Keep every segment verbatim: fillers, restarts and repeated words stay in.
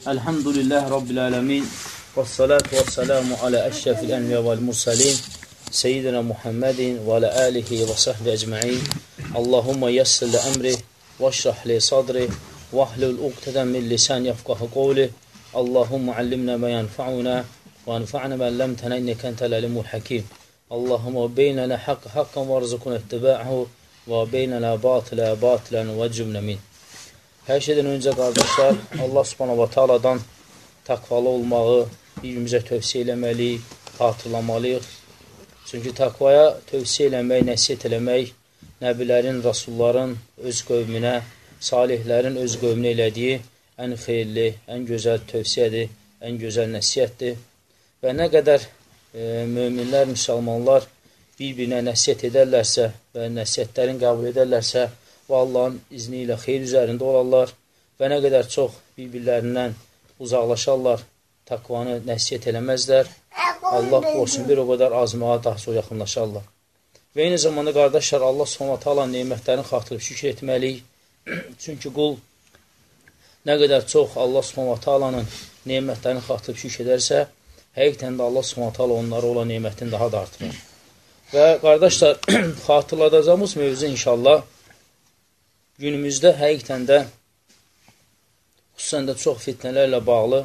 Elhamdülillah Rabbil alemin. Və salatu və salamu alə əşrəfil ənbiya vəl mursalin. Seyyidina Muhammedin və alə alihi və sahbi əcma'in. Allahumma yassir li əmri və şrah li sadri və ahlul uqtədən min lisan yafqahu qavli. Allahumma allimna ma yanfa'una və anfa'na ma allamtana innaka entel alimul hakim. Allahumma beynana haqq haqqan varzuqna ittiba'ahu və beynana batıla batılan və cümlə min. Hər şeydən öncə, qardaşlar, Allah subhanahu wa ta'aladan takvalı olmağı birimizə tövsiyə eləməliyik, xatırlamalıyıq. Çünki takvaya tövsiyə eləmək, nəsiyyət eləmək, nəbilərin, rasulların öz qövmünə, salihlərin öz qövmünə elədiyi ən xeyirli, ən gözəl tövsiyədir, ən gözəl nəsiyyətdir. Və nə qədər e, möminlər, müsəlmanlar bir-birinə nəsiyyət edərlərsə və nəsiyyətlərin qəbul edərlərsə, və Allahın izni ilə xeyir üzərində olarlar və nə qədər çox bir-birlərindən uzaqlaşarlar, takvanı nəsiyyət eləməzlər, Allah qorusun bir o qədər azmağa daha çox yaxınlaşarlar. Və eyni zamanda, qardaşlar, Allah subhanahu taala nemətlərini xatırlayıb şükür etməliyik. Çünki qul nə qədər çox Allah subhanahu taalanın nemətlərini xatırlayıb şükür edərsə, həqiqətən də Allah subhanahu taala onlara olan nemətini daha da artırır. Və qardaşlar, xatırladacağımız mövzu inşallah günümüzdə həqiqətən də xüsusən də çox fitnələrlə bağlı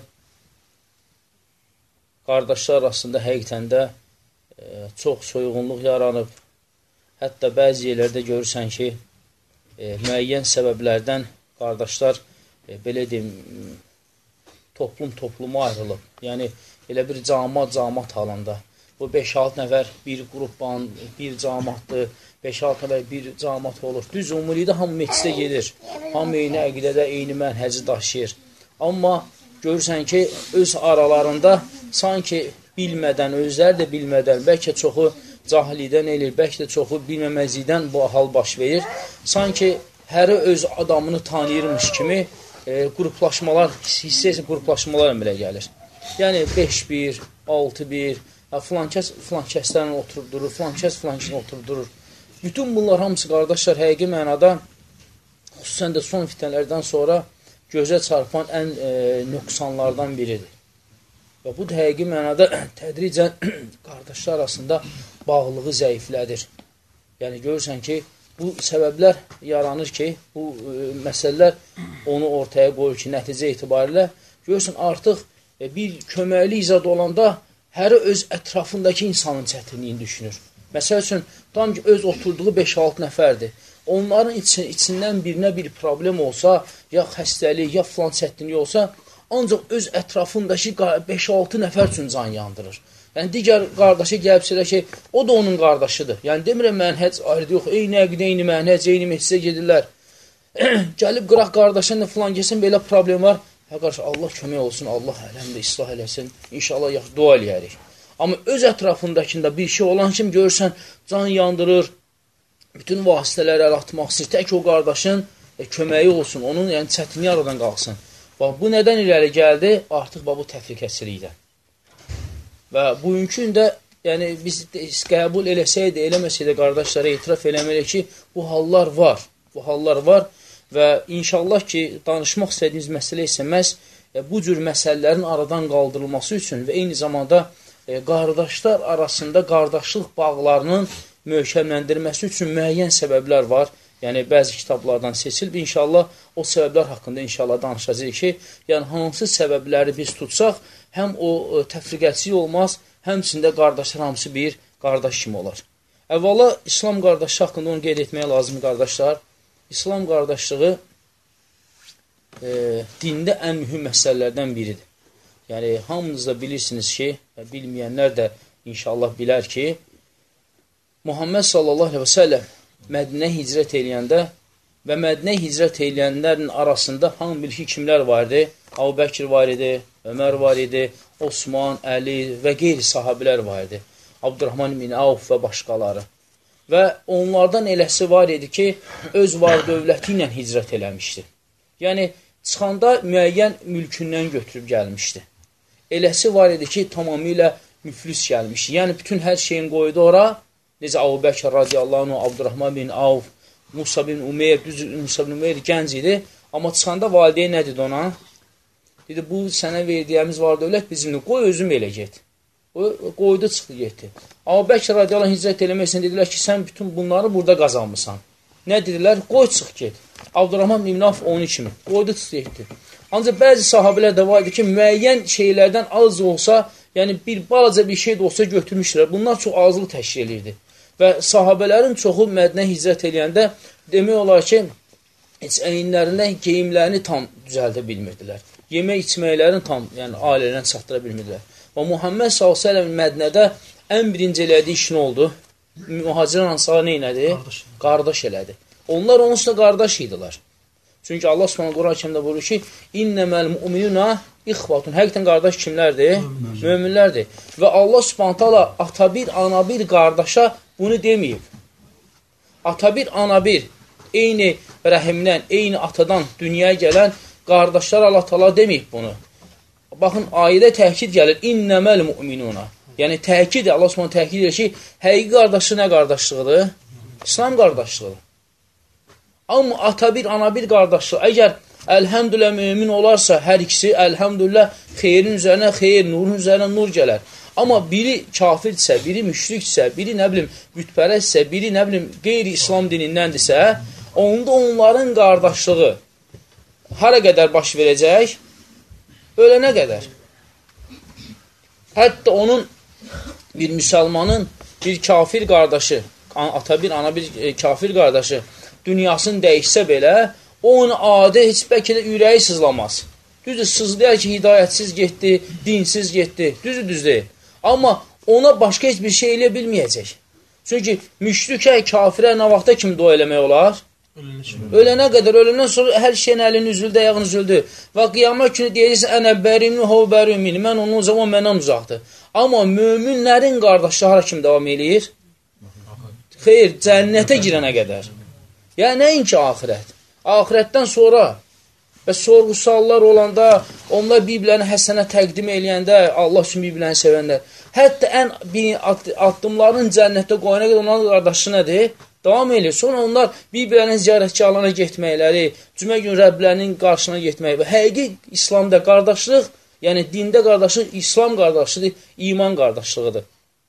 qardaşlar arasında həqiqətən də e, çox soyğunluq yaranıb. Hətta bəzi yerlərdə görürsən ki, e, müəyyən səbəblərdən qardaşlar e, belə deyim, toplum topluma ayrılıb. Yəni, elə bir cəmaat cəmaat halında. Bu beş-altı nəfər bir qrupdan, bir cəmaatdır, beş-altı nəfər bir cəmaat olur. Düz ümumilikdə hamı meclisə gedir. Hamı eyni əqidədə, eyni mənhəci daşıyır. Amma görürsən ki, öz aralarında sanki bilmədən, özləri də bilmədən, bəlkə çoxu cahilidən eləyir, bəlkə də çoxu bilməməzlikdən bu hal baş verir. Sanki həri öz adamını tanıyırmış kimi e, qruplaşmalar, hissə qruplaşmalar əmələ gəlir. Yəni beş bir, altı bir, filan kəs filan kəslərlə oturub durur, filan kəs filan kəslə oturub durur. Bütün bunlar hamısı, qardaşlar, həqiqi mənada, xüsusən də son fitnələrdən sonra gözə çarpan ən e, nöqsanlardan biridir. Və bu da həqiqi mənada tədricən qardaşlar arasında bağlılığı zəiflədir. Yəni, görürsən ki, bu səbəblər yaranır ki, bu e, məsələlər onu ortaya qoyur ki, nəticə etibarilə, görürsən, artıq e, bir köməkli izad olanda həri öz ətrafındakı insanın çətinliyini düşünür. Məsəl üçün, tam ki, öz oturduğu beş-altı nəfərdir. Onların için, içindən birinə bir problem olsa, ya xəstəlik, ya filan çətinlik olsa, ancaq öz ətrafındakı beş-altı nəfər üçün can yandırır. Yəni, digər qardaşı gəlibsə ki, o da onun qardaşıdır. Yəni, demirəm, mənhəc ayrıdır, yox, eyni əqidə, eyni mənhəc, eyni meclisə gedirlər. Gəlib qıraq qardaşın da filan gəlsin, belə problem var. Hə, qarşı, Allah kömək olsun, Allah ələmdə islah eləsin, inşallah yaxşı dua eləyərik. Amma öz ətrafındakında bir şey olan kimi görürsən, can yandırır, bütün vasitələri əl atmaq istəyir, tək o qardaşın e, köməyi olsun, onun yəni, çətinliyi aradan qalsın. Bax, bu nədən irəli gəldi? Artıq bax, bu təfriqəçilikdən. Və bugünkü də, yəni, biz qəbul eləsəydi, eləməsəydi qardaşlara etiraf eləməliyik ki, bu hallar var, bu hallar var. Və inşallah ki, danışmaq istədiyimiz məsələ isə məhz e, bu cür məsələlərin aradan qaldırılması üçün və eyni zamanda e, qardaşlar arasında qardaşlıq bağlarının möhkəmləndirilməsi üçün müəyyən səbəblər var. Yəni, bəzi kitablardan seçilib, inşallah o səbəblər haqqında inşallah danışacaq ki, yəni hansı səbəbləri biz tutsaq, həm o e, təfriqəçilik olmaz, həmçində qardaşlar hamısı bir qardaş kimi olar. Əvvəla, İslam qardaşı haqqında onu qeyd etməyə lazım, qardaşlar. İslam qardaşlığı e, dində ən mühüm məsələlərdən biridir. Yəni, hamınız da bilirsiniz ki, bilməyənlər də inşallah bilər ki, Muhammed sallallahu aleyhi və səlləm Mədinə hicrət eləyəndə və Mədinə hicrət eləyənlərin arasında hamı bilir ki, kimlər var idi? Əbu Bəkir var idi, Ömər var idi, Osman, Əli və qeyri sahabilər var idi. Abdurrahman ibn Avf və başqaları. Və onlardan eləsi var idi ki, öz var dövləti ilə hicrət eləmişdi. Yəni, çıxanda müəyyən mülkündən götürüb gəlmişdi. Eləsi var idi ki, tamamilə müflis gəlmişdi. Yəni, bütün hər şeyin qoydu ora. Necə Əbu Bəkir radiyallahu anh, Abdurrahman bin Avf, Musa bin Umeyr, düz Musa bin Umeyr gənc idi. Amma çıxanda valideyn nə dedi ona? Dedi, bu sənə verdiyimiz var dövlət bizimdir, qoy özüm elə get. O, qoydu, çıxdı, getdi. Amma Bəkir radiyallahu hicrət eləməksən, dedilər ki, sən bütün bunları burada qazanmışsan. Nə dedilər? Qoy, çıx, get. Abdurrahman ibn Avf onun kimi. Qoydu, çıx, getdi. Ancaq bəzi sahabələr də var idi ki, müəyyən şeylərdən az olsa, yəni bir balaca bir şey də olsa götürmüşdülər. Bunlar çox azlıq təşkil edirdi. Və sahabələrin çoxu Mədinə hicrət eləyəndə demək olar ki, heç əyinlərindən geyimlərini tam düzəldə bilmirdilər. Yemək içməklərini tam, yəni ailələrdən çatdıra bilmirdilər. Və Muhammed sallallahu əleyhi və səlləm Mədinədə ən birinci elədiyi iş nə oldu? Mühacirən ansarı nə elədi? Qardaş. Qardaş elədi. Onlar onun üstə qardaş idilər. Çünki Allah Subhanahu Quran-Kərimdə buyurur ki, İnnəməl mu'minuna ixvatun. Həqiqətən qardaş kimlərdir? Möminlərdir. Və Allah Subhanahu taala ata bir, ana bir qardaşa bunu deməyib. Ata bir, ana bir, eyni rəhimdən, eyni atadan dünyaya gələn qardaşlar Allah Taala deməyib bunu. Baxın, ayədə təkid gəlir, İnnəməl mu'minuna. Yəni, təkid, Allah Subhanahu təkid edir ki, həqiqi qardaşı nə qardaşlığıdır? İslam qardaşlığıdır. Amma ata bir, ana bir qardaşlıq. Əgər əlhəmdülillah mümin olarsa, hər ikisi əlhəmdülillah xeyrin üzərinə xeyr, nurun üzərinə nur gələr. Amma biri kafirdirsə, biri müşrikdirsə, biri nə bilim bütpərəstsə, biri nə bilim qeyri-İslam dinindəndirsə, onda onların qardaşlığı hara qədər baş verəcək? Ölənə qədər. Hətta onun bir müsəlmanın bir kafir qardaşı, ata bir, ana bir e, kafir qardaşı dünyasını dəyişsə belə, onun adı heç bəlkə də ürəyi sızlamaz. Düzdür, sızlayar ki, hidayətsiz getdi, dinsiz getdi. Düzdür, düzdür. Amma ona başqa heç bir şey elə bilməyəcək. Çünki müşrikə, kafirə nə vaxta kimi dua eləmək olar? Ölənə qədər, öləndən sonra hər şeyin əlini üzüldü, ayağını üzüldü. Və qiyamət günü deyəcəksən, ənə bərimni, hov bərimini, mən onun zaman məndən uzaqdır. Amma möminlərin qardaşları hara kimi davam eləyir? Xeyr, cənnətə girənə qədər. Yəni, nəinki axirət? Axirətdən sonra və sorğu-suallar olanda, onlar bir-birlərini həsənə təqdim eləyəndə, Allah üçün bir-birlərini sevəndə, hətta ən addımların cənnətdə qoyana qədər onların qardaşı nədir? Davam edir. Sonra onlar bir-birlərinin ziyarətgahlarına getməkləri, cümə gün Rəblərinin qarşına getməyi və həqiqi İslamda qardaşlıq, yəni dində qardaşlıq, İslam qardaşlığıdır, iman qardaşlığıdır.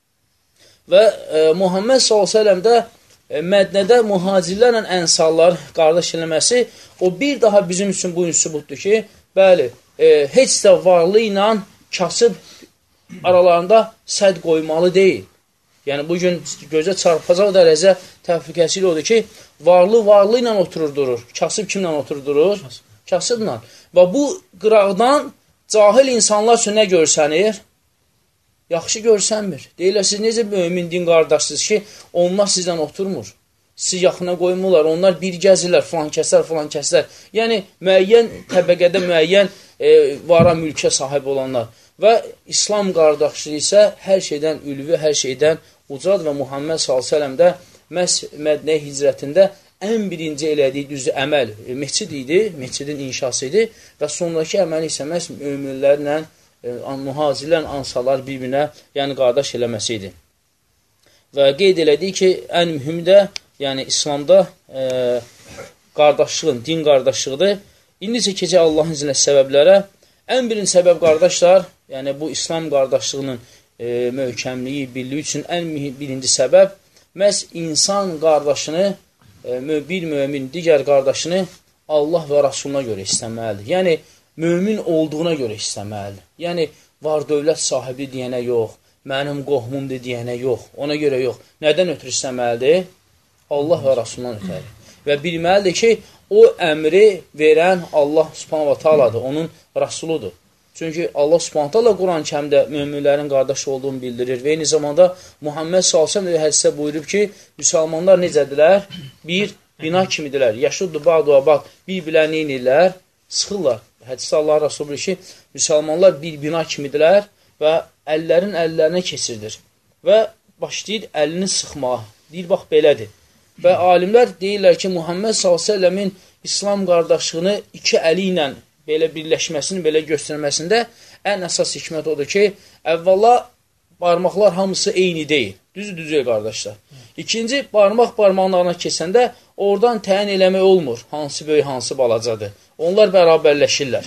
Və e, Muhammed sallallahu əleyhi və səlləmdə e, Mədnədə mühacirlərlə ənsarlar qardaş eləməsi, o bir daha bizim üçün bu ünsubutdur ki, bəli, e, heç də varlı ilə kasıb aralarında sədd qoymalı deyil. Yəni, bugün gözə çarpacaq dərəcə təfriqəsi odur ki, varlı varlı ilə oturur durur. Kasıb kimlə oturur durur? Kasıbla. Və bu qıraqdan cahil insanlar üçün nə görsənir? Yaxşı görsənmir. Deyirlər, siz necə mömin din qardaşsınız ki, onlar sizdən oturmur. Sizi yaxına qoymurlar, onlar bir gəzirlər, filan kəsər, filan kəsər. Yəni, müəyyən təbəqədə müəyyən e, vara mülkə sahib olanlar. Və İslam qardaşlığı isə hər şeydən ülvi, hər şeydən ucad və Muhammed sallallahu əleyhi və səlləmdə məhz Mədinə hicrətində ən birinci elədiyi düzdür əməl e, məscid idi, məscidin inşası idi və sonraki əməli isə məhz möminlərlə, e, mühacirlərlə, ansarlar bir-birinə, yəni qardaş eləməsi idi. Və qeyd elədik ki, ən mühüm də, yəni İslamda e, qardaşlığın, din qardaşlığıdır. İndi isə keçək Allahın izinlə səbəblərə. Ən birinci səbəb qardaşlar, yəni bu İslam qardaşlığının e, möhkəmliyi, birliyi üçün ən birinci səbəb məhz insan qardaşını, e, bir mömin digər qardaşını Allah və Rasuluna görə istəməlidir. Yəni, mömin olduğuna görə istəməlidir. Yəni, var dövlət sahibi deyənə yox, mənim qohumumdur deyənə yox, ona görə yox. Nədən ötürü istəməlidir? Allah və Rasulundan ötəri. Və bilməlidir ki, o əmri verən Allah subhanahu wa ta'aladır, onun Rasuludur. Çünki Allah subhanahu wa ta'ala Quran-Kərimdə möminlərin qardaşı olduğunu bildirir və eyni zamanda Muhammed sallallahu əleyhi və səlləm hədisdə buyurub ki, müsəlmanlar necədirlər? Bir bina kimidirlər. Yaşuddu ba'du ba'd, bir-birlərini inirlər, sıxırlar. Hədisdə Allah Rasulü buyurur ki, müsəlmanlar bir bina kimidirlər və əllərin əllərinə keçirdir və başlayır əlini sıxmağa. Deyir, bax, belədir. Və alimlər deyirlər ki, Muhammed sallallahu əleyhi və səlləmin İslam qardaşlığını iki əli ilə belə birləşməsini, belə göstərməsində ən əsas hikmət odur ki, əvvəla barmaqlar hamısı eyni deyil. Düzü düzü qardaşlar. İkinci, barmaq barmaqlarına keçəndə oradan təyin eləmək olmur. Hansı böyük, hansı balacadır. Onlar bərabərləşirlər.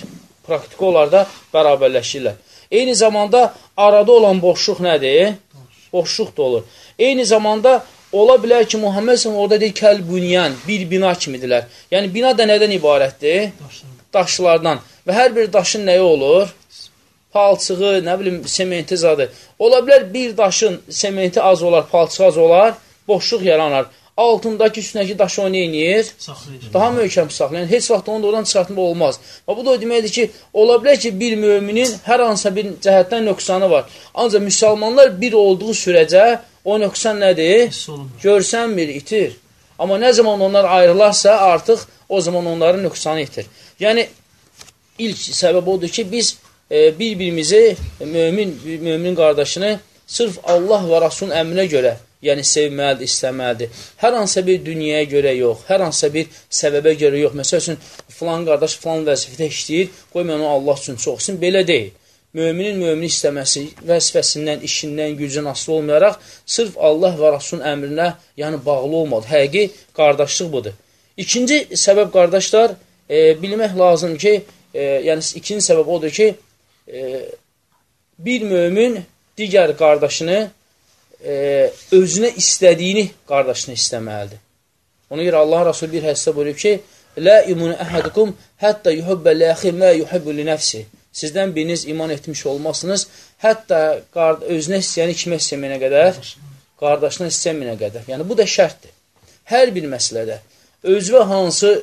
praktiki olarda bərabərləşirlər. Eyni zamanda arada olan boşluq nədir? Boşluq da olur. Eyni zamanda ola bilər ki, Muhammed s.ə.v orada deyir, kəl-bünyan, bir bina kimidirlər. Yəni, bina da nədən ibarətdir? Daşlardan. Və hər bir daşın nəyi olur? Palçığı, nə bilim, sementi zadı. Ola bilər, bir daşın sementi az olar, palçığı az olar, boşluq yaranar. Altındakı, üstündəki daşı o neyinir? Daha möhkəm saxlayır. Yəni, heç vaxt onu da oradan çıxartma olmaz. Və bu da o deməkdir ki, ola bilər ki, bir müminin hər hansısa bir cəhətdən nöqsanı var. Ancaq müsəlmanlar bir olduğu sürəcə o nöqsan nədir? Görsənmir, itir. Amma nə zaman onlar ayrılarsa, artıq o zaman onların nöqsanı itir. Yəni, ilk səbəb odur ki, biz e, bir-birimizi, mümin, müminin qardaşını sırf Allah və Rasulun əmrinə görə, yəni sevməlidir, istəməlidir. Hər hansısa bir dünyaya görə yox, hər hansısa bir səbəbə görə yox. Məsəl üçün, filan qardaş filan vəzifədə işləyir, qoy mən onu Allah üçün çoxsun, belə deyil. Müminin mümini istəməsi, vəzifəsindən, işindən, gücündən asılı olmayaraq, sırf Allah və Rasulun əmrinə yəni bağlı olmalı. Həqiqi qardaşlıq budur. İkinci səbəb, qardaşlar, e, bilmək lazım ki, e, yəni ikinci səbəb odur ki, e, bir mümin digər qardaşını e, özünə istədiyini qardaşını istəməlidir. Ona görə Allah Rasulü bir hədisdə buyurub ki, Lə imun əhədukum hətta yuhubbə ləxi mə yuhubbu li nəfsi. Sizdən biriniz iman etmiş olmazsınız, hətta özünə istəyəni kimə istəməyənə qədər, qardaşına istəməyənə qədər. Yəni, bu da şərtdir. Hər bir məsələdə özvə hansı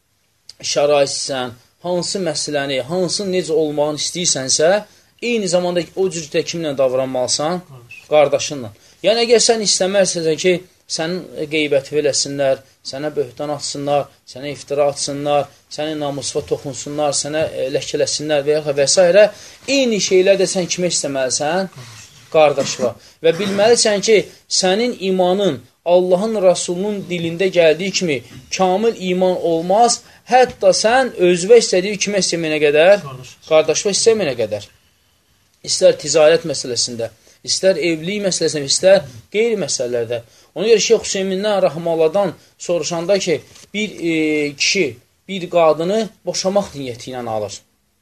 şəraitsən, hansı məsələni, hansı necə olmağını istəyirsənsə, eyni zamanda o cürdə kimlə davranmalısan? Qardaşınla. Yəni, əgər sən istəməzsən ki, sənin qeybəti eləsinlər, sənə böhtan atsınlar, sənə iftira atsınlar, səni namusva toxunsunlar, sənə ləkələsinlər və yaxud və s. Eyni şeylər də sən kimə istəməlisən? Qardaşla. Və bilməlisən ki, sənin imanın Allahın Rasulunun dilində gəldiyi kimi kamil iman olmaz, hətta sən özvə istədiyi kimə istəməyənə qədər? Qardaşla istəməyənə qədər. İstər ticarət məsələsində, istər evlilik məsələsində, istər qeyri məsələlərdə. Ona görə Şeyx Hüseymindən, Rəhmalladan soruşanda ki, bir e, kişi bir qadını boşamaq niyyəti ilə alır.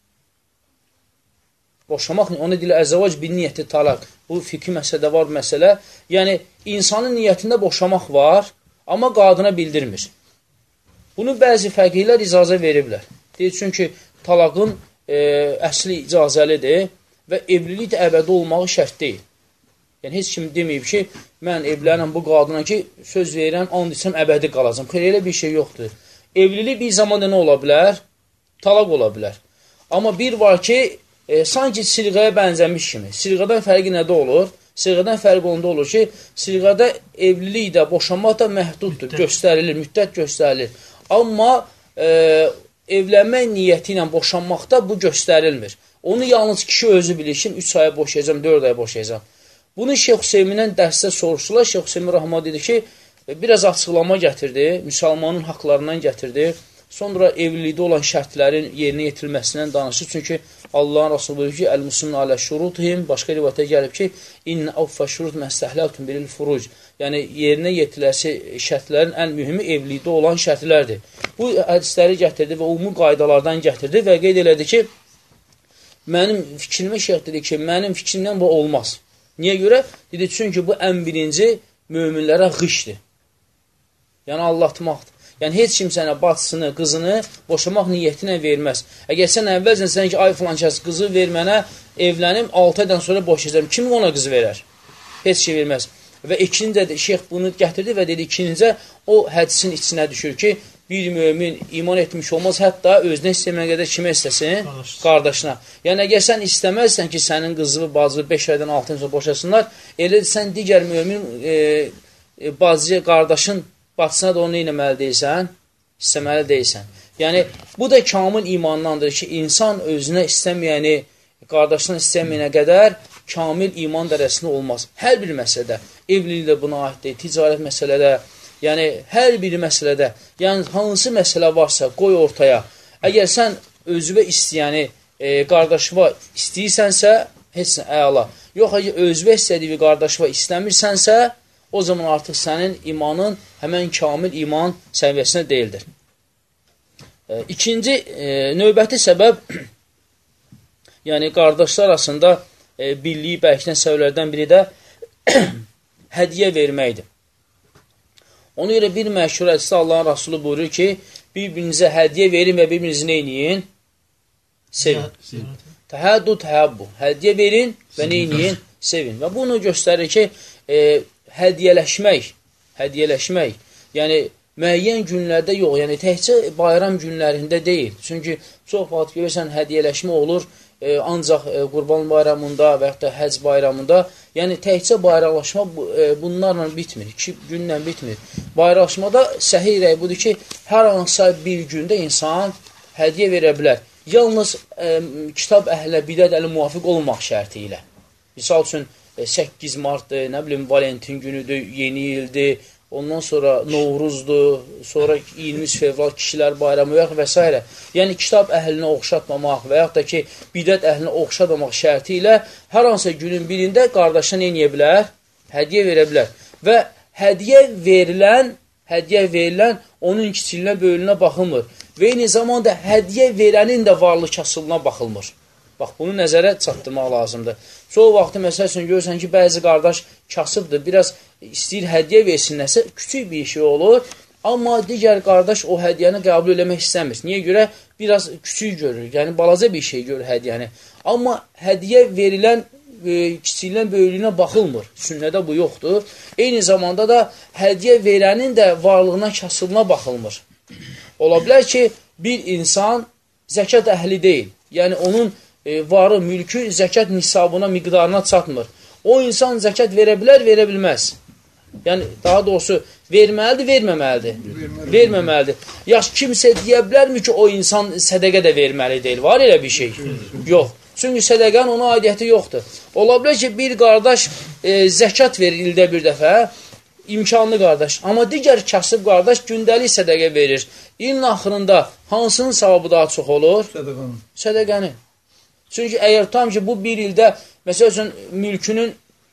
Boşamaq, onu deyilə əzəvac bir niyyəti talaq. Bu fikri məsələdə var məsələ. Yəni, insanın niyyətində boşamaq var, amma qadına bildirmir. Bunu bəzi fəqihlər icazə veriblər. Deyir, çünki talaqın e, əsli icazəlidir və evlilik də əbədi olmağı şərt deyil. Yəni, heç kim deməyib ki, mən evlənəm bu qadına ki, söz verirəm, and içəm, əbədi qalacam. Xeyr, elə bir şey yoxdur. Evlilik bir zamanda nə ola bilər? Talaq ola bilər. Amma bir var ki, e, sanki silğəyə bənzəmiş kimi. Silğədən fərqi nədə olur? Silğədən fərqi onda olur ki, silğədə evlilik də, boşanmaq da məhduddur, müddət. göstərilir, müddət göstərilir. Amma e, evlənmək niyyəti ilə boşanmaqda bu göstərilmir. Onu yalnız kişi özü bilir ki, üç aya boşayacam, dörd aya boşayacam. Bunu Şeyx Hüseymindən dərsdə soruşdular. Şeyx Hüseymin Rəhmə dedi ki, biraz açıqlama gətirdi, müsəlmanın haqlarından gətirdi. Sonra evlilikdə olan şərtlərin yerinə yetirilməsindən danışır. Çünki Allahın Rasulü buyurur ki, Əl-Müslümin alə şurutihim, başqa rivayətə gəlib ki, İnnə avfə şurut məstəhləltun biril furuc. Yəni, yerinə yetiriləsi şərtlərin ən mühümü evlilikdə olan şərtlərdir. Bu hədisləri gətirdi və umumi qaydalardan gətirdi və qeyd elədi ki, mənim fikrimə şeyx dedi ki, mənim fikrimdən bu olmaz. Niyə görə? Dedi, çünki bu ən birinci möminlərə qışdır. Yəni, allatmaqdır. Yəni, heç kim sənə bacısını, qızını boşamaq niyyətinə verməz. Əgər sən əvvəlcən sən ki, ay filan kəs qızı ver mənə, evlənim, altı aydan sonra boşayacam. Kim ona qızı verər? Heç şey verməz. Və ikincə də şeyx bunu gətirdi və dedi, ikincə o hədisin içinə düşür ki, bir mümin iman etmiş olmaz, hətta özünə istəməyənə qədər kimə istəsin? Qardaş. Qardaşına. Yəni, əgər sən istəməzsən ki, sənin qızı, bacı beş aydan altı aydan sonra boşasınlar, elə sən digər mümin e, e, bacı, qardaşın bacısına da onu eləməli deyilsən, istəməli deyilsən. Yəni, bu da kamil imandandır ki, insan özünə istəməyəni, qardaşına istəməyənə qədər kamil iman dərəsində olmaz. Hər bir məsələdə, evlilikdə buna aiddir, ticarət məsələdə, yəni, hər bir məsələdə, yəni, hansı məsələ varsa, qoy ortaya. Əgər sən özüvə istəyəni e, qardaşıva istəyirsənsə, heç nə, əla. Yox, əgər özüvə istədiyi qardaşıva istəmirsənsə, o zaman artıq sənin imanın həmən kamil iman səviyyəsində deyildir. E, ikinci, e, növbəti səbəb, Yəni, qardaşlar arasında e, birliyi bərkdən səbəblərdən biri də hədiyyə verməkdir. Ona görə bir məşhur hədisdə Allahın Rasulü buyurur ki, bir-birinizə hədiyyə verin və bir-birinizi neyləyin? Sevin. Təhəddu təhəbbu. Hədiyyə verin və neyləyin? Sevin. Və bunu göstərir ki, e, hədiyyələşmək, hədiyyələşmək, yəni müəyyən günlərdə yox, yəni təkcə bayram günlərində deyil. Çünki çox vaxt görürsən hədiyyələşmə olur e, ancaq e, Qurban bayramında və yaxud da həc bayramında. Yəni təkcə bayramlaşma e, bunlarla bitmir, iki günlə bitmir. Bayramlaşmada səhih rəy budur ki, hər hansısa bir gündə insan hədiyyə verə bilər. Yalnız e, kitab əhlə, bidət əhlə müvafiq olmaq şərti ilə. Misal üçün e, səkkiz martdır, nə bilim Valentin günüdür, yeni ildir, ondan sonra Novruzdur, sonra iyirmi üç fevral kişilər bayramı və s. Yəni, kitab əhlinə oxşatmamaq və yaxud da ki, bidət əhlinə oxşatmamaq şərti ilə hər hansı günün birində qardaşına neyləyə bilər? Hədiyyə verə bilər. Və hədiyyə verilən, hədiyyə verilən onun kiçiliyinə, böyülünə baxılmır. Və eyni zamanda hədiyyə verənin də varlı kasıblığına baxılmır. Bax, bunu nəzərə çatdırmaq lazımdır. Çoğu vaxtı, məsəl üçün, görürsən ki, bəzi qardaş kasıbdır, biraz istəyir hədiyyə versinlərsə, küçük bir şey olur, amma digər qardaş o hədiyyəni qəbul eləmək istəmir. Niyə görə? Biraz küçük görür, yəni balaca bir şey görür hədiyyəni. Amma hədiyyə verilən e, kiçiliyinə, böyülüyünə baxılmır. Sünnədə bu yoxdur. Eyni zamanda da hədiyyə verənin də varlığına, kasıblığına baxılmır. Ola bilər ki, bir insan zəkat əhli deyil. Yəni, onun E, varı, mülkü zəkat nisabına, miqdarına çatmır. O insan zəkat verə bilər, verə bilməz. Yəni, daha doğrusu, verməlidir, verməməlidir. Verməlidir. verməməlidir. Yaş, kimsə deyə bilərmi ki, o insan sədəqə də verməli deyil? Var elə bir şey? Yox. Çünki sədəqənin ona aidiyyəti yoxdur. Ola bilər ki, bir qardaş e, zəkat verir ildə bir dəfə, imkanlı qardaş. Amma digər kasıb qardaş gündəlik sədəqə verir. İlin axırında hansının savabı daha çox olur? Sədəqənin. Sədəqənin. Çünki əgər tam ki, bu bir ildə, məsəl üçün, mülkünün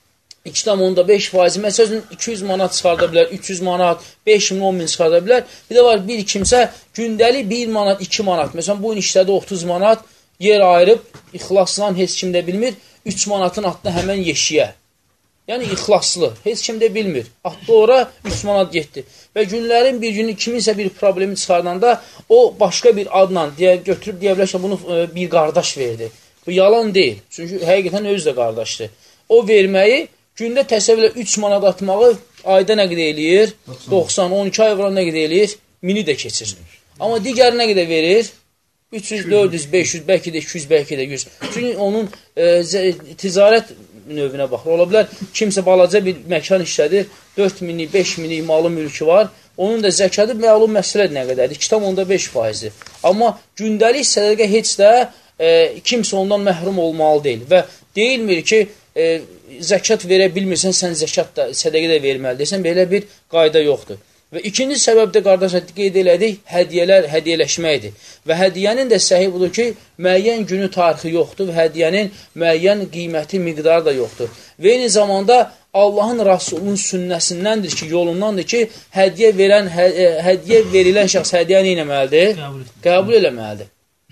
iki tam beş faizi, məsəl üçün, iki yüz manat çıxarda bilər, üç yüz manat, beş min, on min çıxarda bilər. Bir də var, bir kimsə gündəlik bir manat, iki manat, məsələn, bu gün işlədi otuz manat, yer ayırıb, ixlaslan heç kim də bilmir, üç manatın atdı həmən yeşiyə. Yəni, ixlaslı, heç kim də bilmir. Atdı ora, üç manat getdi. Və günlərin bir günü kiminsə bir problemi çıxardanda, o başqa bir adla deyə, götürüb deyə bilər ki, bunu e, bir qardaş verdi. Bu yalan deyil. Çünki həqiqətən özü də qardaşdır. O verməyi, gündə təsəvvürlə üç manat atmağı ayda nə qədər eləyir? doxsan, on iki ay vuran nə qədər eləyir? Mini də keçir. Amma digəri nə qədər verir? üç yüz, dörd yüz, beş yüz, bəlkə də iki yüz, bəlkə də yüz. Çünki onun e, ticarət növünə baxır. Ola bilər, kimsə balaca bir məkan işlədir, dörd minlik, beş minlik malı mülkü var. Onun da zəkadı məlum məsələdir nə qədərdir? iki tam beş faizdir. Amma gündəlik sədəqə heç də e, kimsə ondan məhrum olmalı deyil. Və deyilmir ki, e, zəkat verə bilmirsən, sən zəkat da, sədəqə də verməlidirsən. Belə bir qayda yoxdur. Və ikinci səbəb də, qardaşlar, qeyd elədik, hədiyyələr, hədiyyələşməkdir. Və hədiyyənin də səhi budur ki, müəyyən günü tarixi yoxdur və hədiyyənin müəyyən qiyməti, miqdarı da yoxdur. Və eyni zamanda Allahın Rasulunun sünnəsindəndir ki, yolundandır ki, hədiyyə verən, hə, hədiyyə verilən şəxs hədiyyəni eləməlidir? Qəbul, Qəbul eləməlidir.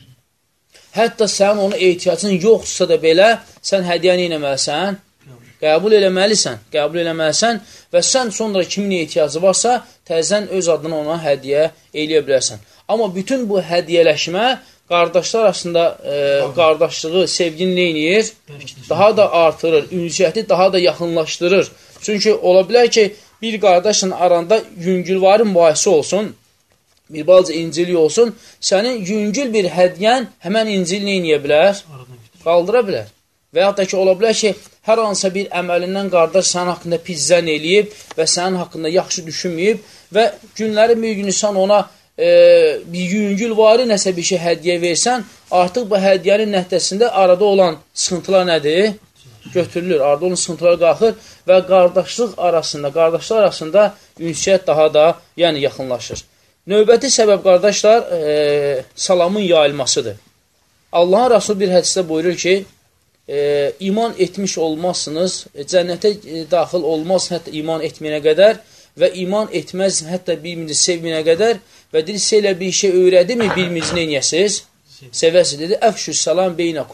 Hətta sənin ona ehtiyacın yoxsa da belə, sən hədiyyəni eləməlisən? Qəbul eləməlisən, qəbul eləməlisən və sən sonra kimin ehtiyacı varsa, təzən öz adına ona hədiyyə eləyə bilərsən. Amma bütün bu hədiyyələşmə qardaşlar arasında e, qardaşlığı, sevgini neyniyir? Daha da artırır, ünsiyyəti daha da yaxınlaşdırır. Çünki ola bilər ki, bir qardaşın aranda yüngülvari mübahisə olsun, bir balaca incili olsun, sənin yüngül bir hədiyyən həmən incil neyniyə bilər? Qaldıra bilər. Və yaxud da ki, ola bilər ki, hər hansısa bir əməlindən qardaş sənin haqqında pizzən eləyib və sənin haqqında yaxşı düşünməyib və günlərin bir günü sən ona e, bir yüngül vari nəsə bir şey hədiyyə versən, artıq bu hədiyyənin nəticəsində arada olan sıxıntılar nədir? Götürülür, arada olan sıxıntılar qalxır və qardaşlıq arasında, qardaşlar arasında ünsiyyət daha da yəni yaxınlaşır. Növbəti səbəb, qardaşlar, e, salamın yayılmasıdır. Allahın Rasulü bir hədisdə buyurur ki, E, iman etmiş olmazsınız, cənnətə e, daxil olmaz hətta iman etməyənə qədər və iman etməz hətta bir-birini sevməyənə qədər və dilsə ilə bir şey öyrədi mi bir-birini neynəyəsiz? Sevəsiz dedi, əfşüs salam beynakum.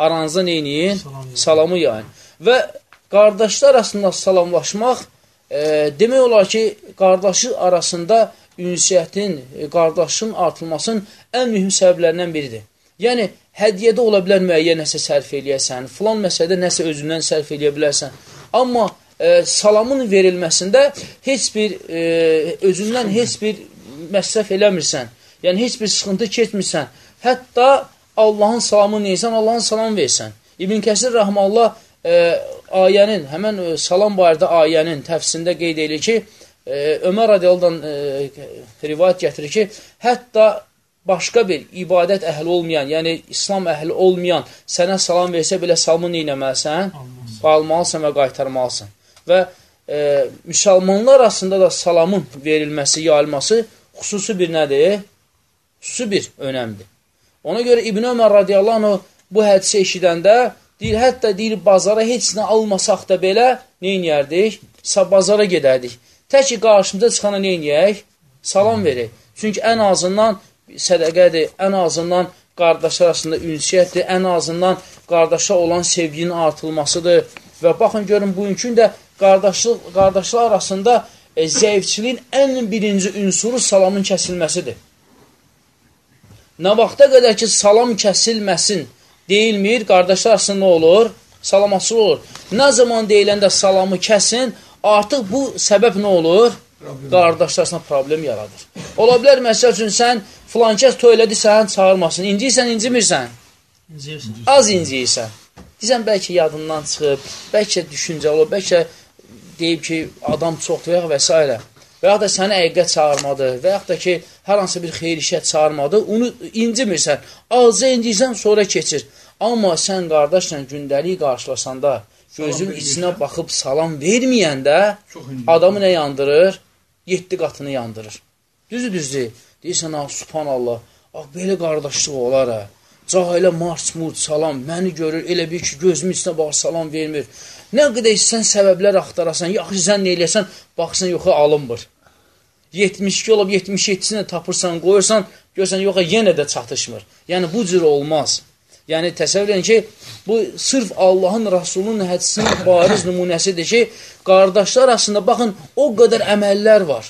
aranızda neyiniyin? Salamı yayın. Və qardaşlar arasında salamlaşmaq e, demək olar ki, qardaşı arasında ünsiyyətin, qardaşın artılmasının ən mühüm səbəblərindən biridir. Yəni, hədiyyədə ola bilər müəyyən nəsə sərf eləyəsən, filan məsələdə nəsə özündən sərf eləyə bilərsən. Amma e, salamın verilməsində heç bir, e, özündən heç bir məsrəf eləmirsən. Yəni, heç bir sıxıntı keçmirsən. Hətta Allahın salamını neysən, Allahın salamı versən. İbn Kəsir Rəhmallah e, ayənin, həmən e, salam barədə ayənin təfsirində qeyd edir ki, e, Ömər radiyaldan e, rivayət gətirir ki, hətta başqa bir ibadət əhli olmayan, yəni İslam əhli olmayan sənə salam versə belə salamını neynəməlisən? Qalmalısan və qaytarmalısan. Və e, müsəlmanlar arasında da salamın verilməsi, yayılması xüsusi bir nədir? Xüsusi bir önəmdir. Ona görə İbn Ömər radiyallahu anh bu hədisi eşidəndə deyir, hətta deyir, bazara heç nə almasaq da belə neynəyərdik? Bazara gedərdik. Tək ki, qarşımıza çıxana neynəyək? Salam verək. Çünki ən azından sədəqədir, ən azından qardaşlar arasında ünsiyyətdir, ən azından qardaşa olan sevginin artılmasıdır. Və baxın, görün, bugünkü də qardaşlıq, qardaşlar arasında e, zəifçiliyin ən birinci ünsuru salamın kəsilməsidir. Nə vaxta qədər ki, salam kəsilməsin deyilmir, qardaşlar arasında nə olur? Salamatçılıq olur. Nə zaman deyiləndə salamı kəsin, artıq bu səbəb nə olur? Qardaşlar arasında problem yaradır. Ola bilər, məsəl üçün, sən filan kəs toylədi, sən çağırmasın. İnciyirsən, incimirsən? İnciyirsən. Az inciyirsən. Deyirsən, bəlkə yadından çıxıb, bəlkə düşüncə olur, bəlkə deyib ki, adam çoxdur və s. Və yaxud da səni əqiqət çağırmadı və yaxud da ki, hər hansı bir xeyir işə çağırmadı, onu incimirsən, azca inciyirsən, sonra keçir. Amma sən qardaşla gündəlik qarşılasanda, gözün içinə baxıb salam verməyəndə adamı nə yandırır? Yeddi qatını yandırır. Düzdür, düzdür. Deyirsən, ah, subhanallah, ah, belə qardaşlıq olar, hə. Cahilə març, murç, salam, məni görür, elə bir ki, gözümün içinə bax, salam vermir. Nə qədər sən səbəblər axtarasan, yaxşı sən nə eləyəsən, baxsan, yoxa alınmır. yetmiş iki olub, yetmiş yeddisini tapırsan, qoyursan, görsən, yoxa, yenə də çatışmır. Yəni, bu cür olmaz. Yəni, təsəvvür edin ki, bu sırf Allahın, Rasulunun hədisinin bariz nümunəsidir ki, qardaşlar arasında, baxın, o qədər əməllər var.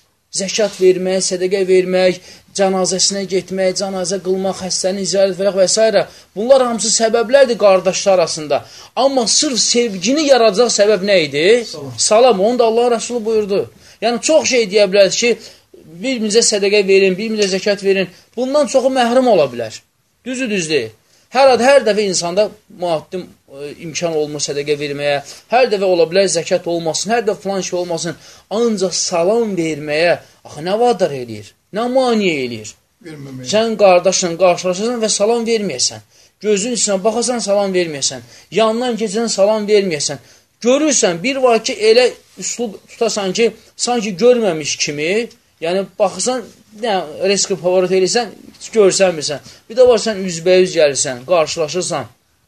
Zəkat vermək, sədəqə vermək, cənazəsinə getmək, cənazə qılmaq, xəstəni ziyarət verək və s. Bunlar hamısı səbəblərdir qardaşlar arasında. Amma sırf sevgini yaradacaq səbəb nə idi? Salam. Salam, onu da Allah Rasulü buyurdu. Yəni, çox şey deyə bilərik ki, bir-birinizə sədəqə verin, bir-birinizə zəkat verin. Bundan çoxu məhrum ola bilər. Düzü düzdür. Hər ad, hər dəfə insanda müaddim e, imkan olmur sədəqə verməyə, hər dəfə ola bilər zəkat olmasın, hər dəfə filan şey olmasın. Ancaq salam verməyə, axı, nə vadar eləyir? Nə maniyə eləyir? Verməməyə. Sən qardaşla qarşılaşırsan və salam verməyəsən. Gözün içinə baxasan, salam verməyəsən. Yandan keçən salam verməyəsən. Görürsən, bir var ki, elə üslub tutasan ki, sanki görməmiş kimi, yəni baxırsan, nə, riski favorit eləyirsən, görsənmirsən. Bir də var, sən üzbəyüz gəlirsən, qarşılaşırsan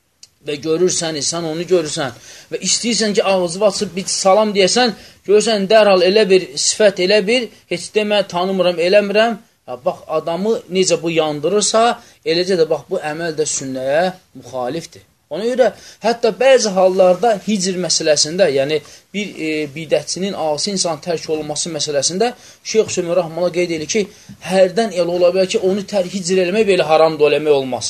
və görürsən, sən onu görürsən və istəyirsən ki, ağzı açıb bir salam deyəsən, görürsən, dərhal elə bir sifət, elə bir, heç demə, tanımıram, eləmirəm. Ya, bax, adamı necə bu yandırırsa, eləcə də bax, bu əməl də sünnəyə müxalifdir. Ona görə, hətta bəzi hallarda hicr məsələsində, yəni bir e, bidətçinin ağası insan tərk olunması məsələsində Şeyx Hüseyin Rəhməllah qeyd edir ki, hərdən elə ola bilər ki, onu tərk hicr eləmək belə haramdır, eləmək olmaz.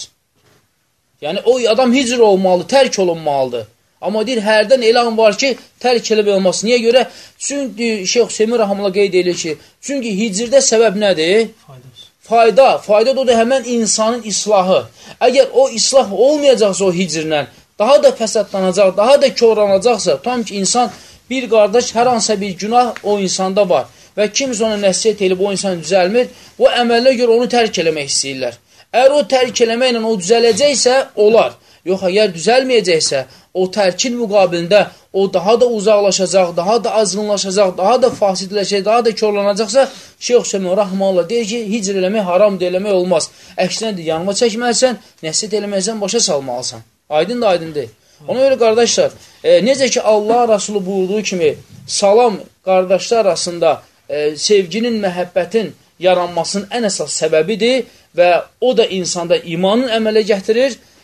Yəni, o adam hicr olmalı, tərk olunmalıdır. Amma deyir, hərdən elə an var ki, tərk eləmək olmaz. Niyə görə? Çünki Şeyx Hüseyin Rəhməllah qeyd edir ki, çünki hicrdə səbəb nədir? Faydası. Fayda, fayda da o da həmən insanın islahı. Əgər o islah olmayacaqsa o hicrlə, daha da fəsadlanacaq, daha da körlanacaqsa, tam ki, insan, bir qardaş, hər hansısa bir günah o insanda var və kimsə ona nəsiyyət edib o insan düzəlmir, bu əməllə görə onu tərk eləmək istəyirlər. Əgər o tərk eləməklə o düzələcəksə, olar. Yox, əgər düzəlməyəcəksə, o tərkin müqabilində o daha da uzaqlaşacaq, daha da azğınlaşacaq, daha da fasidləşəcək, daha da körlanacaqsa, Şeyx Hüseyin Rəhməllah deyir ki, hicr eləmək haramdır, eləmək olmaz. Əksinədir, yanıma çəkməlisən, nəsiyyət eləməksən, başa salmalısan. Aydın da aydındır. Ona görə, qardaşlar, e, necə ki, Allah Rasulü buyurduğu kimi, salam qardaşlar arasında e, sevginin, məhəbbətin yaranmasının ən əsas səbəbidir və o da insanda imanın əmələ gətirir.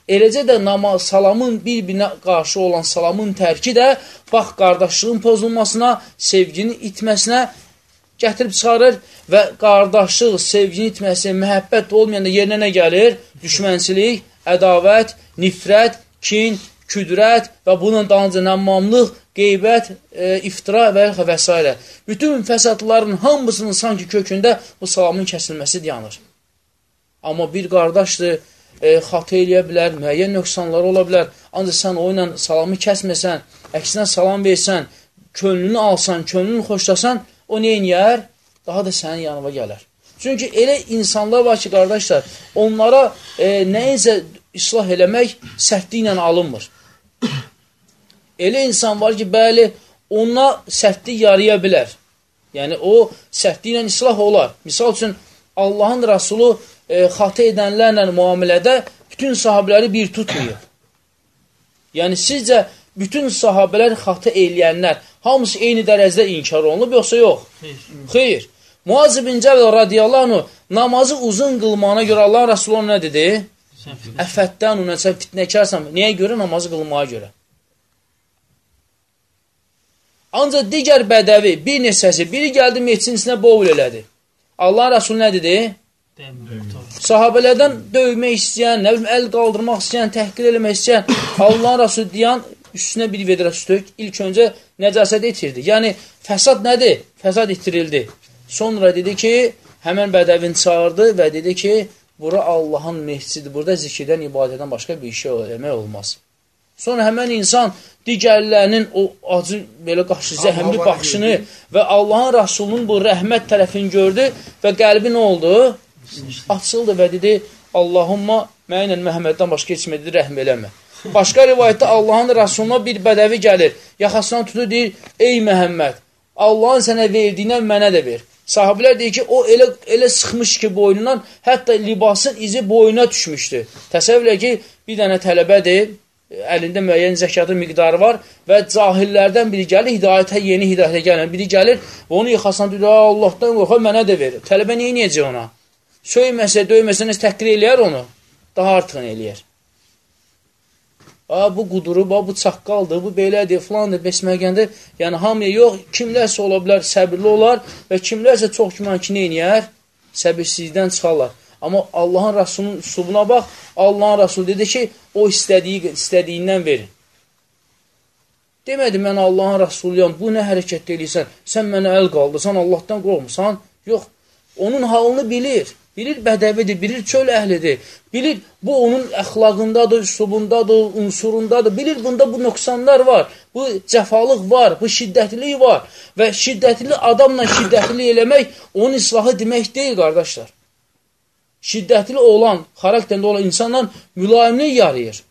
eləcə də namaz, salamın bir-birinə qarşı olan salamın tərki də bax, qardaşlığın pozulmasına, sevginin itməsinə gətirib çıxarır və qardaşlıq, sevginin itməsi, məhəbbət olmayanda yerinə nə gəlir? Düşmənçilik, ədavət, nifrət, kin, küdrət və bunun dalınca nəmmamlıq, qeybət, e, iftira və və s. Bütün fəsadların hamısının sanki kökündə bu salamın kəsilməsi dayanır. Amma bir qardaşdır, e, xatı eləyə bilər, müəyyən nöqsanları ola bilər. Ancaq sən o ilə salamı kəsməsən, əksinə salam versən, könlünü alsan, könlünü xoşlasan, o nə eləyər? Daha da sənin yanına gələr. Çünki elə insanlar var ki, qardaşlar, onlara e, nəyisə islah eləmək sərtliklə alınmır. Elə insan var ki, bəli, ona sərtlik yaraya bilər. Yəni, o sərtliklə islah olar. Misal üçün, Allahın Rasulü e, xatı edənlərlə müamilədə bütün sahabələri bir tutmayıb. Yəni, sizcə, bütün sahabələr xatı eləyənlər, hamısı eyni dərəcədə inkar olunub, yoxsa yox? Xeyr. Xeyr. Muaz ibn Cəbəl radiyallahu anh namazı uzun qılmağına görə Allah Rasulü nə dedi? Əfətdən ona, sən fitnəkarsan. Niyə görə? Namazı qılmağa görə. Ancaq digər bədəvi, bir neçəsi, biri gəldi meçinsinə bovul elədi. Allah Rasulü nə dedi? Sahabələrdən dövmək istəyən, nə bilim, əl qaldırmaq istəyən, təhqir eləmək istəyən, Allah Rasulü deyən, üstünə bir vedrə stök, ilk öncə nəcasət itirdi. Yəni, fəsad nədir? Fəsad itirildi. Sonra dedi ki, həmən bədəvin çağırdı və dedi ki, bura Allahın mehcidir, burada zikirdən, ibadədən başqa bir şey eləmək olmaz. Sonra həmən insan digərlərinin o acı, belə qaşı, zəhəmli baxışını və Allahın Rasulunun bu rəhmət tərəfini gördü və qəlbi nə oldu? Açıldı və dedi, Allahumma mənlə Məhəmməddən başqa keçmədi, rəhm eləmə. Başqa rivayətdə Allahın Rasuluna bir bədəvi gəlir, yaxasından tutur, deyir, ey Məhəmməd, Allahın sənə verdiyindən mənə də ver. Sahabilər deyir ki, o elə, elə sıxmış ki, boynundan, hətta libasın izi boynuna düşmüşdü. Təsəvvür ki, bir dənə tələbədir, əlində müəyyən zəkatın miqdarı var və cahillərdən biri gəlir, hidayətə, yeni hidayətə gələn biri gəlir və onu yıxasından deyir, Allahdan qorxar, mənə də verir. Tələbə neyə neyəcək ona? Söyməsə, döyməsə, nəsə təhqir eləyər onu? Daha artıqını eləyər. Bu qudurub, bu çaqqaldır, bu belədir, filandır, besmərgəndir. Yəni, hamıya yox, kimlərsə ola bilər, səbirli olar və kimlərsə çox güman ki, neyniyər? Səbirsizlikdən çıxarlar. Amma Allahın Rasulunun üslubuna bax, Allahın Rasulü dedi ki, o istədiyi, istədiyindən verin. Demədi, mən Allahın Rasuluyam, bu nə hərəkət edirsən, sən mənə əl qaldırsan, Allahdan qorxmusan. Yox, onun halını bilir. Bilir bədəvidir, bilir çöl əhlidir. Bilir, bu onun əxlaqındadır, üslubundadır, unsurundadır. Bilir, bunda bu nöqsanlar var, bu cəfalıq var, bu şiddətlilik var. Və şiddətli adamla şiddətli eləmək, onun islahı demək deyil, qardaşlar. Şiddətli olan, xarakterində olan insanla mülayimlik yarayır.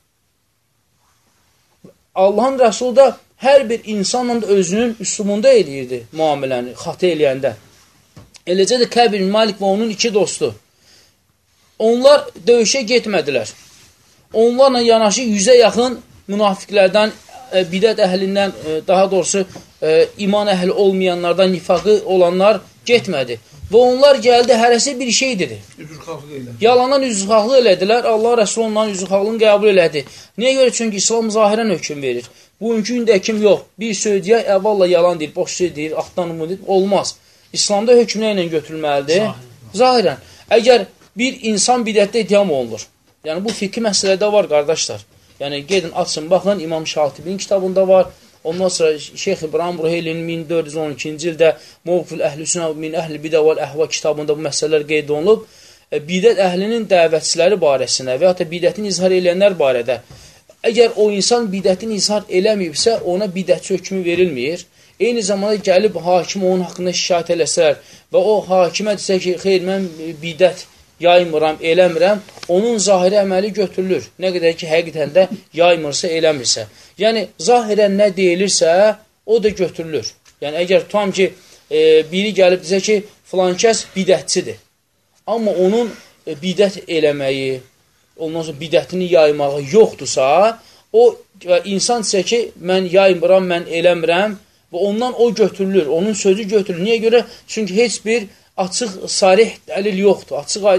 Allahın Rəsulü da hər bir insanla da özünün üslubunda eləyirdi müamiləni, xatı eləyəndə. Eləcə də Kəb ibn Malik və onun iki dostu. Onlar döyüşə getmədilər. Onlarla yanaşı yüzə yaxın münafiqlərdən, e, bidət əhlindən, e, daha doğrusu e, iman əhli olmayanlardan, nifaqı olanlar getmədi. Və onlar gəldi, hərəsi bir şey dedi. Yalandan üzrxahlıq elədilər. Allah Rəsulü onların üzrxahlığını qəbul elədi. Niyə görə? Çünki İslam zahirən hökm verir. Bugünkü gündə kim yox. Bir sözdüyə əvvalla yalan deyir, boş şey deyir, axtan umud deyir. Olmaz. İslamda hökmlə ilə götürülməlidir. Zahirən. Zahirən. Əgər bir insan bidətdə ittiham olunur. Yəni, bu fikri məsələdə var, qardaşlar. Yəni, gedin, açın, baxın, İmam Şatibinin kitabında var. Ondan sonra Şeyx İbrahim Ruheylinin min dörd yüz on ikinci ildə Mövqfil Əhlüsünə min Əhli Bidə vəl Əhva kitabında bu məsələlər qeyd olunub. Bidət əhlinin dəvətçiləri barəsində və ya da bidətini izhar eləyənlər barədə. Əgər o insan bidətini izhar eləməyibsə, ona bidətçi hökmü verilmir. Eyni zamanda gəlib hakim onun haqqında şikayət eləsələr və o hakimə desə ki, xeyr, mən bidət yaymıram, eləmirəm, onun zahiri əməli götürülür. Nə qədər ki, həqiqətən də yaymırsa, eləmirsə. Yəni, zahirən nə deyilirsə, o da götürülür. Yəni, əgər tutam ki, e, biri gəlib desə ki, filan kəs bidətçidir. Amma onun e, bidət eləməyi, ondan sonra bidətini yaymağı yoxdursa, o insan desə ki, mən yaymıram, mən eləmirəm və ondan o götürülür, onun sözü götürülür. Niyə görə? Çünki heç bir açıq, sarih dəlil yoxdur. Açıq aydın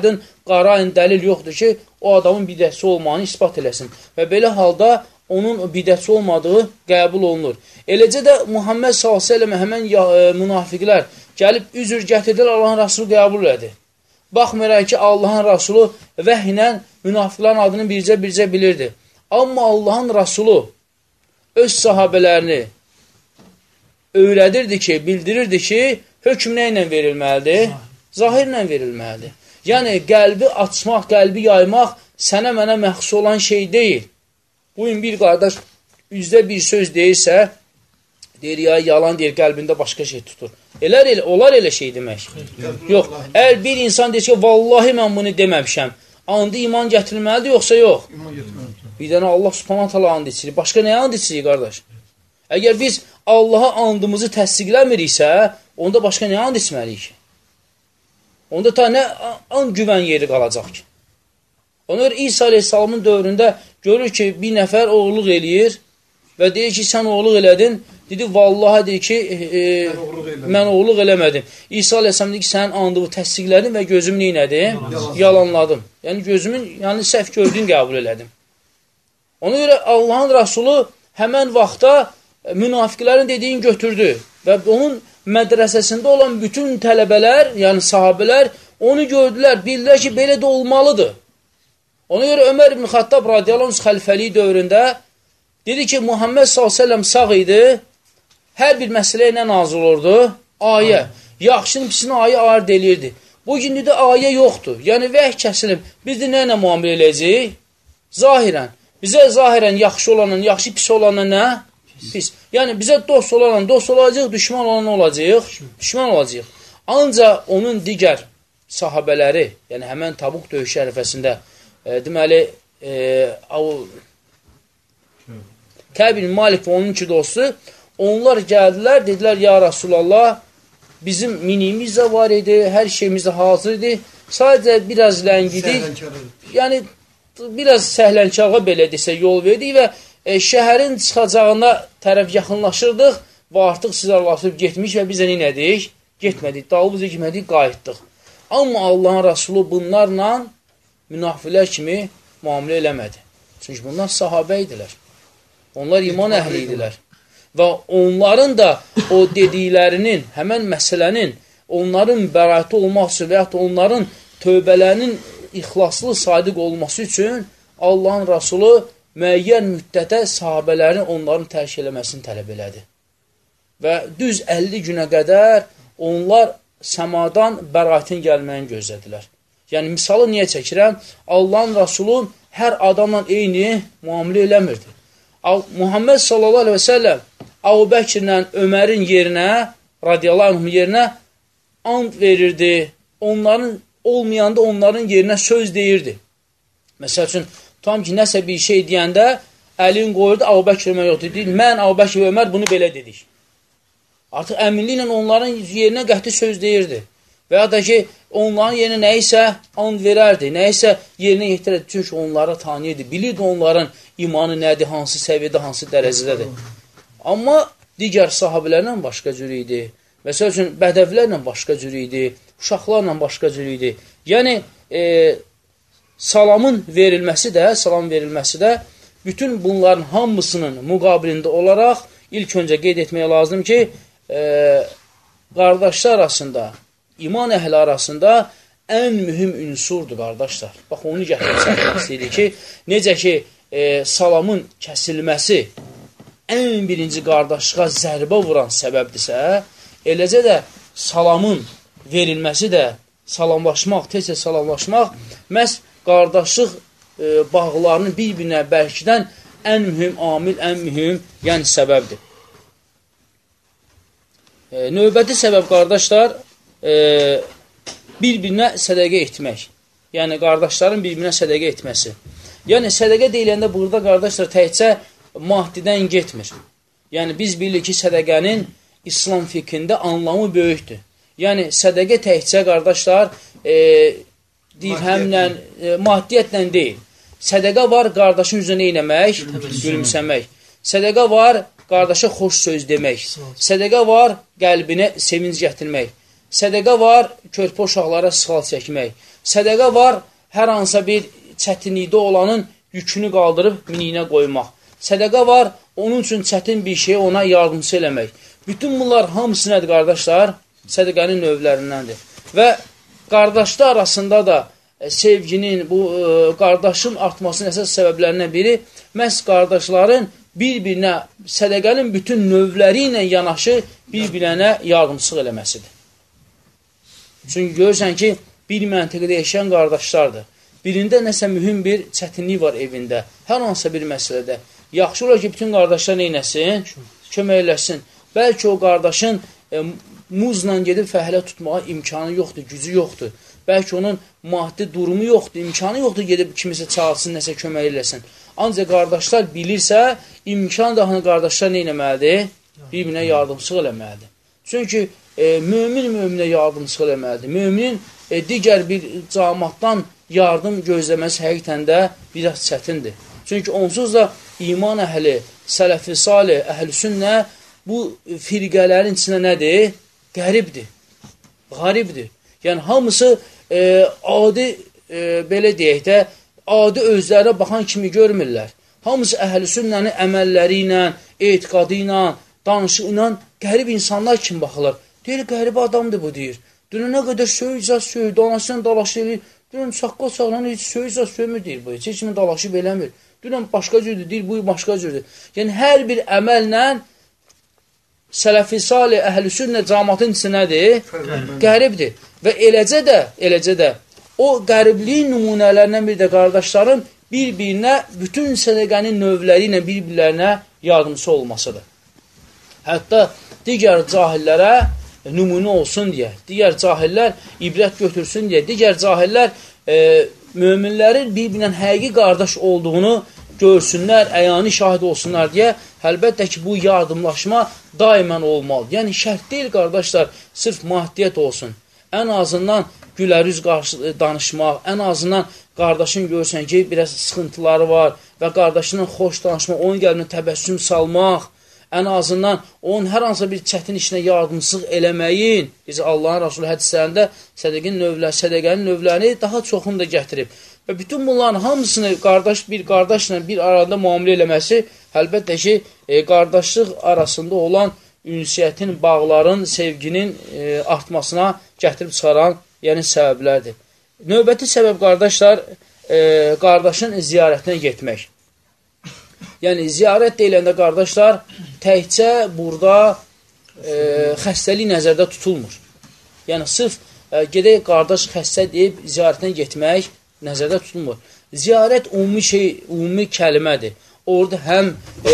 qarain dəlil yoxdur ki, o adamın bidətçi olmağını ispat eləsin. Və belə halda onun bidətçi olmadığı qəbul olunur. Eləcə də Muhammed sallallahu əleyhi və səlləm həmən e, münafiqlər gəlib üzr gətirdilər, Allahın Rəsulu qəbul elədi. Baxmayaraq ki, Allahın Rəsulu vəhiylə münafiqlərin adını bircə-bircə bilirdi. Amma Allahın Rəsulu öz sahabələrini öyrədirdi ki, bildirirdi ki, hökm nə ilə verilməlidir? Zahirlə verilməlidir. Yəni, qəlbi açmaq, qəlbi yaymaq sənə mənə məxsus olan şey deyil. Bugün bir qardaş üzdə bir söz deyirsə, deyir, ya yalan deyir, qəlbində başqa şey tutur. Elər, elə, olar elə şey demək. Yox, əgər bir insan deyir ki, vallahi mən bunu deməmişəm, andı iman gətirilməlidir, yoxsa yox? Bir dənə Allah subhanahu taala and içirik. Başqa nəyə and içirik, qardaş? Əgər biz Allaha andımızı təsdiqləmiriksə, onda başqa nəyə and içməliyik ki? Onda ta nə an güvən yeri qalacaq ki? Ona görə İsa aleyhissalamın dövründə görür ki, bir nəfər oğulluq eləyir və deyir ki, sən oğulluq elədin. Dedi, vallaha deyir ki, e, mən oğulluq eləmədim. İsa aleyhissalam deyir ki, sənin andımı təsdiqlədim və gözümü neynədim? Yalanladım. Yəni, gözümün yəni, səhv gördüyünü qəbul elədim. Ona görə Allahın Rəsulu həmən vaxtda münafiqlərin dediyini götürdü və onun mədrəsəsində olan bütün tələbələr, yəni sahabələr onu gördülər, bildilər ki, belə də olmalıdır. Ona görə Ömər ibn Xattab radiyallahu anh xəlifəliyi dövründə dedi ki, Muhammed sallallahu əleyhi və səlləm sağ idi, hər bir məsələ ilə nazil olurdu, ayə, yaxşının pisini ayə ard eləyirdi. Bugün də ayə yoxdur, yəni vəh kəsilib, biz də nə ilə müamilə eləyəcəyik? Zahirən, bizə zahirən yaxşı olanın, yaxşı pis olanın nə? Pis. Yəni, bizə dost olanın dost olacaq, düşman olanın olacaq, düşman olacaq. Ancaq onun digər sahabələri, yəni həmən Tabuq döyüşü ərəfəsində, e, deməli, e, Kəb ibn Malik və onun iki dostu, onlar gəldilər, dedilər, ya Rasulallah, bizim minimiz də var idi, hər şeyimiz də hazır idi, sadəcə biraz ləngidik, yəni, biraz səhlənkarğa belə desə yol verdik və e, şəhərin çıxacağına tərəf yaxınlaşırdıq və artıq siz arlaşıb getmiş və biz də neynədik? Getmədik, dalımızı getmədik, qayıtdıq. Amma Allahın Rəsulu bunlarla münafiqlər kimi müamilə eləmədi. Çünki bunlar sahabə idilər. Onlar iman əhli idilər. Və onların da o dediklərinin, həmən məsələnin, onların bəraəti olması və yaxud da onların tövbələrinin ixlaslı, sadiq olması üçün Allahın Rəsulu müəyyən müddətə sahabələrin onların tərk eləməsini tələb elədi. Və düz əlli günə qədər onlar səmadan bəraətin gəlməyini gözlədilər. Yəni, misalı niyə çəkirəm? Allahın Rəsulu hər adamla eyni müamilə eləmirdi. Muhammed sallallahu aleyhi və səlləm Əbu Bəkirlə Ömərin yerinə, radiyallahu anhum yerinə and verirdi. Onların olmayanda onların yerinə söz deyirdi. Məsəl üçün, tam ki, nəsə bir şey deyəndə əlin qoyurdu, Əbu Bəkir Ömər yoxdur. Deyil, mən Əbu Bəkir və Ömər bunu belə dedik. Artıq əminliklə onların yerinə qəti söz deyirdi. Və ya da ki, onların yerinə nə isə and verərdi, nə isə yerinə yetirərdi. Çünki onları tanıyırdı, bilirdi onların imanı nədir, hansı səviyyədə, hansı dərəcədədir. Amma digər sahabələrlə başqa cür idi. Məsəl üçün, bədəvlərlə başqa cür idi, uşaqlarla başqa cür idi. Yəni, e, salamın verilməsi də, salam verilməsi də bütün bunların hamısının müqabilində olaraq ilk öncə qeyd etməyə lazım ki, e, qardaşlar arasında, iman əhli arasında ən mühüm ünsurdur, qardaşlar. Bax, onu gətirib çəkmək istəyir ki, necə ki, e, salamın kəsilməsi ən birinci qardaşlığa zərbə vuran səbəbdirsə, eləcə də salamın verilməsi də salamlaşmaq, tez-tez salamlaşmaq məhz qardaşlıq e, bağlarını bir-birinə bərkidən ən mühüm amil, ən mühüm yəni səbəbdir. E, növbəti səbəb, qardaşlar, e, bir-birinə sədəqə etmək. Yəni, qardaşların bir-birinə sədəqə etməsi. Yəni, sədəqə deyiləndə burada, qardaşlar, təhcə maddidən getmir. Yəni, biz bilirik ki, sədəqənin İslam fikrində anlamı böyükdür. Yəni, sədəqə təhcə, qardaşlar, e, dirhəmlə, e, maddiyyətlə deyil. Sədəqə var, qardaşın üzrə neynəmək? Gülümsəmək. Sədəqə var, qardaşa xoş söz demək. Sədəqə var, qəlbinə sevinc gətirmək. Sədəqə var, körpə uşaqlara sıxal çəkmək. Sədəqə var, hər hansısa bir çətinlikdə olanın yükünü qaldırıb miniyinə qoymaq. Sədəqə var, onun üçün çətin bir şey ona yardımcı eləmək. Bütün bunlar hamısı nədir, qardaşlar? Sədəqənin növlərindəndir. Və qardaşlar arasında da sevginin, bu qardaşın artmasının əsas səbəblərindən biri məhz qardaşların bir-birinə, sədəqənin bütün növləri ilə yanaşı bir-birinə yardımçılıq eləməsidir. Çünki görürsən ki, bir məntəqədə yaşayan qardaşlardır. Birində nəsə mühüm bir çətinlik var evində, hər hansısa bir məsələdə. Yaxşı olar ki, bütün qardaşlar neynəsin? Kömək eləsin. Bəlkə o qardaşın e, muzla gedib fəhlə tutmağa imkanı yoxdur, gücü yoxdur. Bəlkə onun maddi durumu yoxdur, imkanı yoxdur gedib kimisə çağırsın, nəsə kömək eləsin. Ancaq qardaşlar bilirsə, imkan daxını qardaşlar nə eləməlidir? Bir-birinə yardımçılıq eləməlidir. Çünki e, mömin möminə yardımçılıq eləməlidir. Möminin e, digər bir cəmaatdan yardım gözləməsi həqiqətən də biraz çətindir. Çünki onsuz da iman əhli, sələf-i salih, əhl-i sünnə bu firqələrin içində nədir? Qəribdir, qaribdir. Yəni, hamısı e, adi, e, belə deyək də, adi özlərə baxan kimi görmürlər. Hamısı əhl-i sünnənin əməlləri ilə, etiqadı ilə, danışı ilə qərib insanlar kimi baxılır. Deyir, qəribə adamdır bu, deyir. Dünə nə qədər söyücə söydü, anasından dalaşı edir. Dünən saqqal sağlan heç söyücə söymür, deyir bu. Heç kimi dalaşıb eləmir. Dünən başqa cürdür, deyir, bu başqa cürdür. Yəni, hər bir əməllə sələf-i salih, əhl-i sünnə cəmaatın içindədir, qəribdir. Və eləcə də, eləcə də, o qəribliyin nümunələrindən bir də qardaşların bir-birinə, bütün sədəqənin növləri ilə bir-birlərinə yardımcı olmasıdır. Hətta digər cahillərə nümunə olsun deyə, digər cahillər ibrət götürsün deyə, digər cahillər e, möminlərin bir-birindən həqiqi qardaş olduğunu görsünlər, əyani şahid olsunlar deyə, əlbəttə ki, bu yardımlaşma daimən olmalı. Yəni, şərt deyil, qardaşlar, sırf maddiyyət olsun. Ən azından gülərüz danışmaq, ən azından qardaşın görsən ki, biraz sıxıntıları var və qardaşının xoş danışmaq, onun qəlbinə təbəssüm salmaq, ən azından onun hər hansı bir çətin işinə yardımçılıq eləməyin. Biz Allahın Rasulü hədislərində sədəqənin növləri, sədəqənin növlərini daha çoxunu da gətirib. Və bütün bunların hamısını qardaş bir qardaşla bir arada müamilə eləməsi, əlbəttə ki, e, qardaşlıq arasında olan ünsiyyətin, bağların, sevginin e, artmasına gətirib çıxaran, yəni səbəblərdir. Növbəti səbəb, qardaşlar, e, qardaşın ziyarətinə getmək. Yəni, ziyarət deyiləndə, qardaşlar, təkcə burada e, xəstəlik nəzərdə tutulmur. Yəni, sırf e, gedək qardaş xəstə deyib ziyarətinə getmək nəzərdə tutulmur. Ziyarət ümumi şey, ümumi kəlmədir. Orada həm e,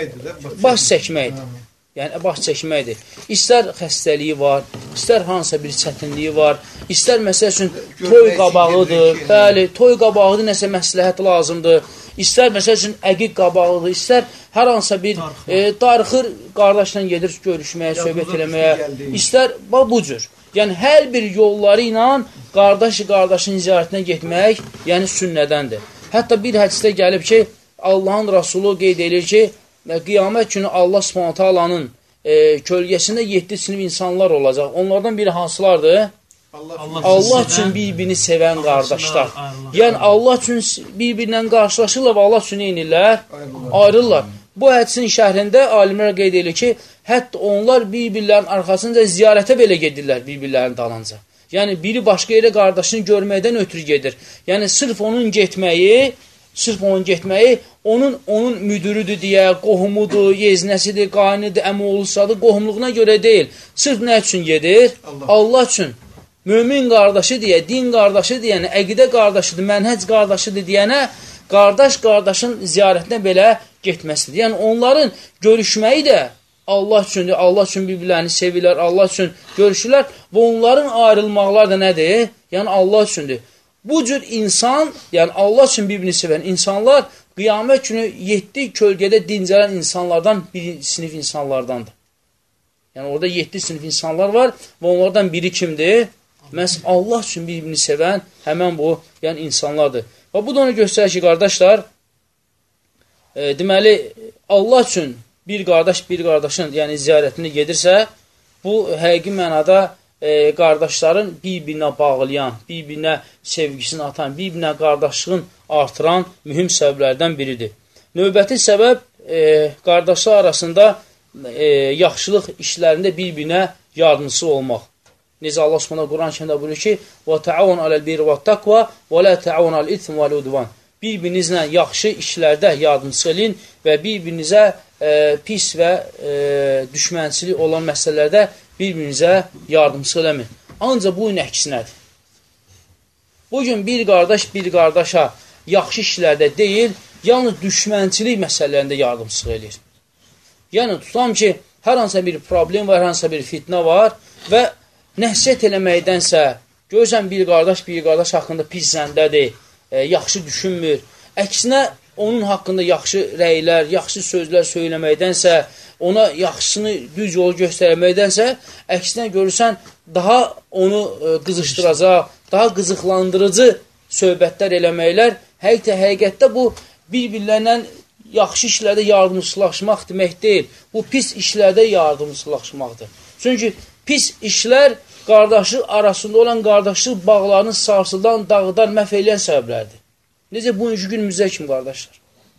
baş çəkməkdir. Yəni, baş çəkməkdir. İstər xəstəliyi var, istər hansısa bir çətinliyi var, istər məsəl üçün toy qabağıdır, bəli, toy qabağıdır, nəsə məsləhət lazımdır, istər məsəl üçün əqiq qabağıdır, istər hər hansısa bir e, darıxır qardaşla gedir görüşməyə, söhbət eləməyə, istər bu cür. Yəni, hər bir yolları ilə qardaşı qardaşın ziyarətinə getmək, yəni sünnədəndir. Hətta bir hədisdə gəlib ki, Allahın Rasulü qeyd edir ki, qiyamət günü Allah Subhanahu taalanın e, kölgəsində yeddi sinif insanlar olacaq. Onlardan biri hansılardır? Allah, Allah, Allah üçün bir-birini sevən qardaşlar. Yəni, Allah üçün bir-birindən qarşılaşırlar və Allah üçün eynirlər, ayrılırlar. Bu hədisin şərhində alimlər qeyd edir ki, hətta onlar bir-birlərin arxasınca ziyarətə belə gedirlər bir-birlərinin dalınca. Yəni, biri başqa yerə qardaşını görməkdən ötürü gedir. Yəni, sırf onun getməyi, sırf onun getməyi, onun onun müdürüdür deyə, qohumudur, yeznəsidir, qaynıdır, əmi olsadır, qohumluğuna görə deyil. Sırf nə üçün gedir? Allah, Allah üçün. Mömin qardaşı deyə, din qardaşı deyənə, əqidə qardaşıdır, mənhəc qardaşıdır deyənə, qardaş qardaşın ziyarətinə belə getməsidir. Yəni, onların görüşməyi də Allah üçündür, Allah üçün bir-birlərini sevirlər, Allah üçün görüşürlər və onların ayrılmaqları da nədir? Yəni, Allah üçündür. Bu cür insan, yəni Allah üçün bir-birini sevən insanlar, qiyamət günü yeddi kölgədə dincələn insanlardan bir sinif insanlardandır. Yəni, orada yeddi sinif insanlar var və onlardan biri kimdir? Məhz Allah üçün bir-birini sevən həmən bu, yəni insanlardır. Və bu da onu göstərir ki, qardaşlar, e, deməli, Allah üçün bir qardaş, bir qardaşın yəni ziyarətini gedirsə, bu həqiqi mənada e, qardaşların bir-birinə bağlayan, bir-birinə sevgisini atan, bir-birinə qardaşlığın artıran mühüm səbəblərdən biridir. Növbəti səbəb e, qardaşlar arasında e, yaxşılıq işlərində bir-birinə yardımcısı olmaq. Necə Allah Subhanahu Quran-Kərimdə buyurur ki: "Və təavun aləl-birri vət-təqva və la təavun aləl-ithm vəl-udvan." Bir-birinizlə yaxşı işlərdə yardımçı edin və bir-birinizə e, pis və e, düşmənçilik olan məsələlərdə bir-birinizə yardımçı eləmin. Ancaq bu gün əksinədir. Bugün bir qardaş bir qardaşa yaxşı işlərdə deyil, yalnız düşmənçilik məsələlərində yardımçı edir. Yəni, tutam ki, hər hansısa bir problem var, hər hansısa bir fitnə var və nəsiyyət eləməkdənsə, görürsən bir qardaş bir qardaş haqqında pis zəndədir, e, yaxşı düşünmür. Əksinə, onun haqqında yaxşı rəylər, yaxşı sözlər söyləməkdənsə, ona yaxşısını düz yolu göstərməkdənsə, əksinə görürsən, daha onu e, qızışdıracaq, daha qızıqlandırıcı söhbətlər eləməklər, həqiqətə, həqiqətdə bu bir-birlərlə yaxşı işlərdə yardımçılaşmaq demək deyil. Bu pis işlərdə yardımçılaşmaqdır. Çünki pis işlər qardaşlıq arasında olan qardaşlıq bağlarını sarsıdan, dağıdan, məhv eləyən səbəblərdir. Necə bugünkü günümüzdə kimi qardaşlar?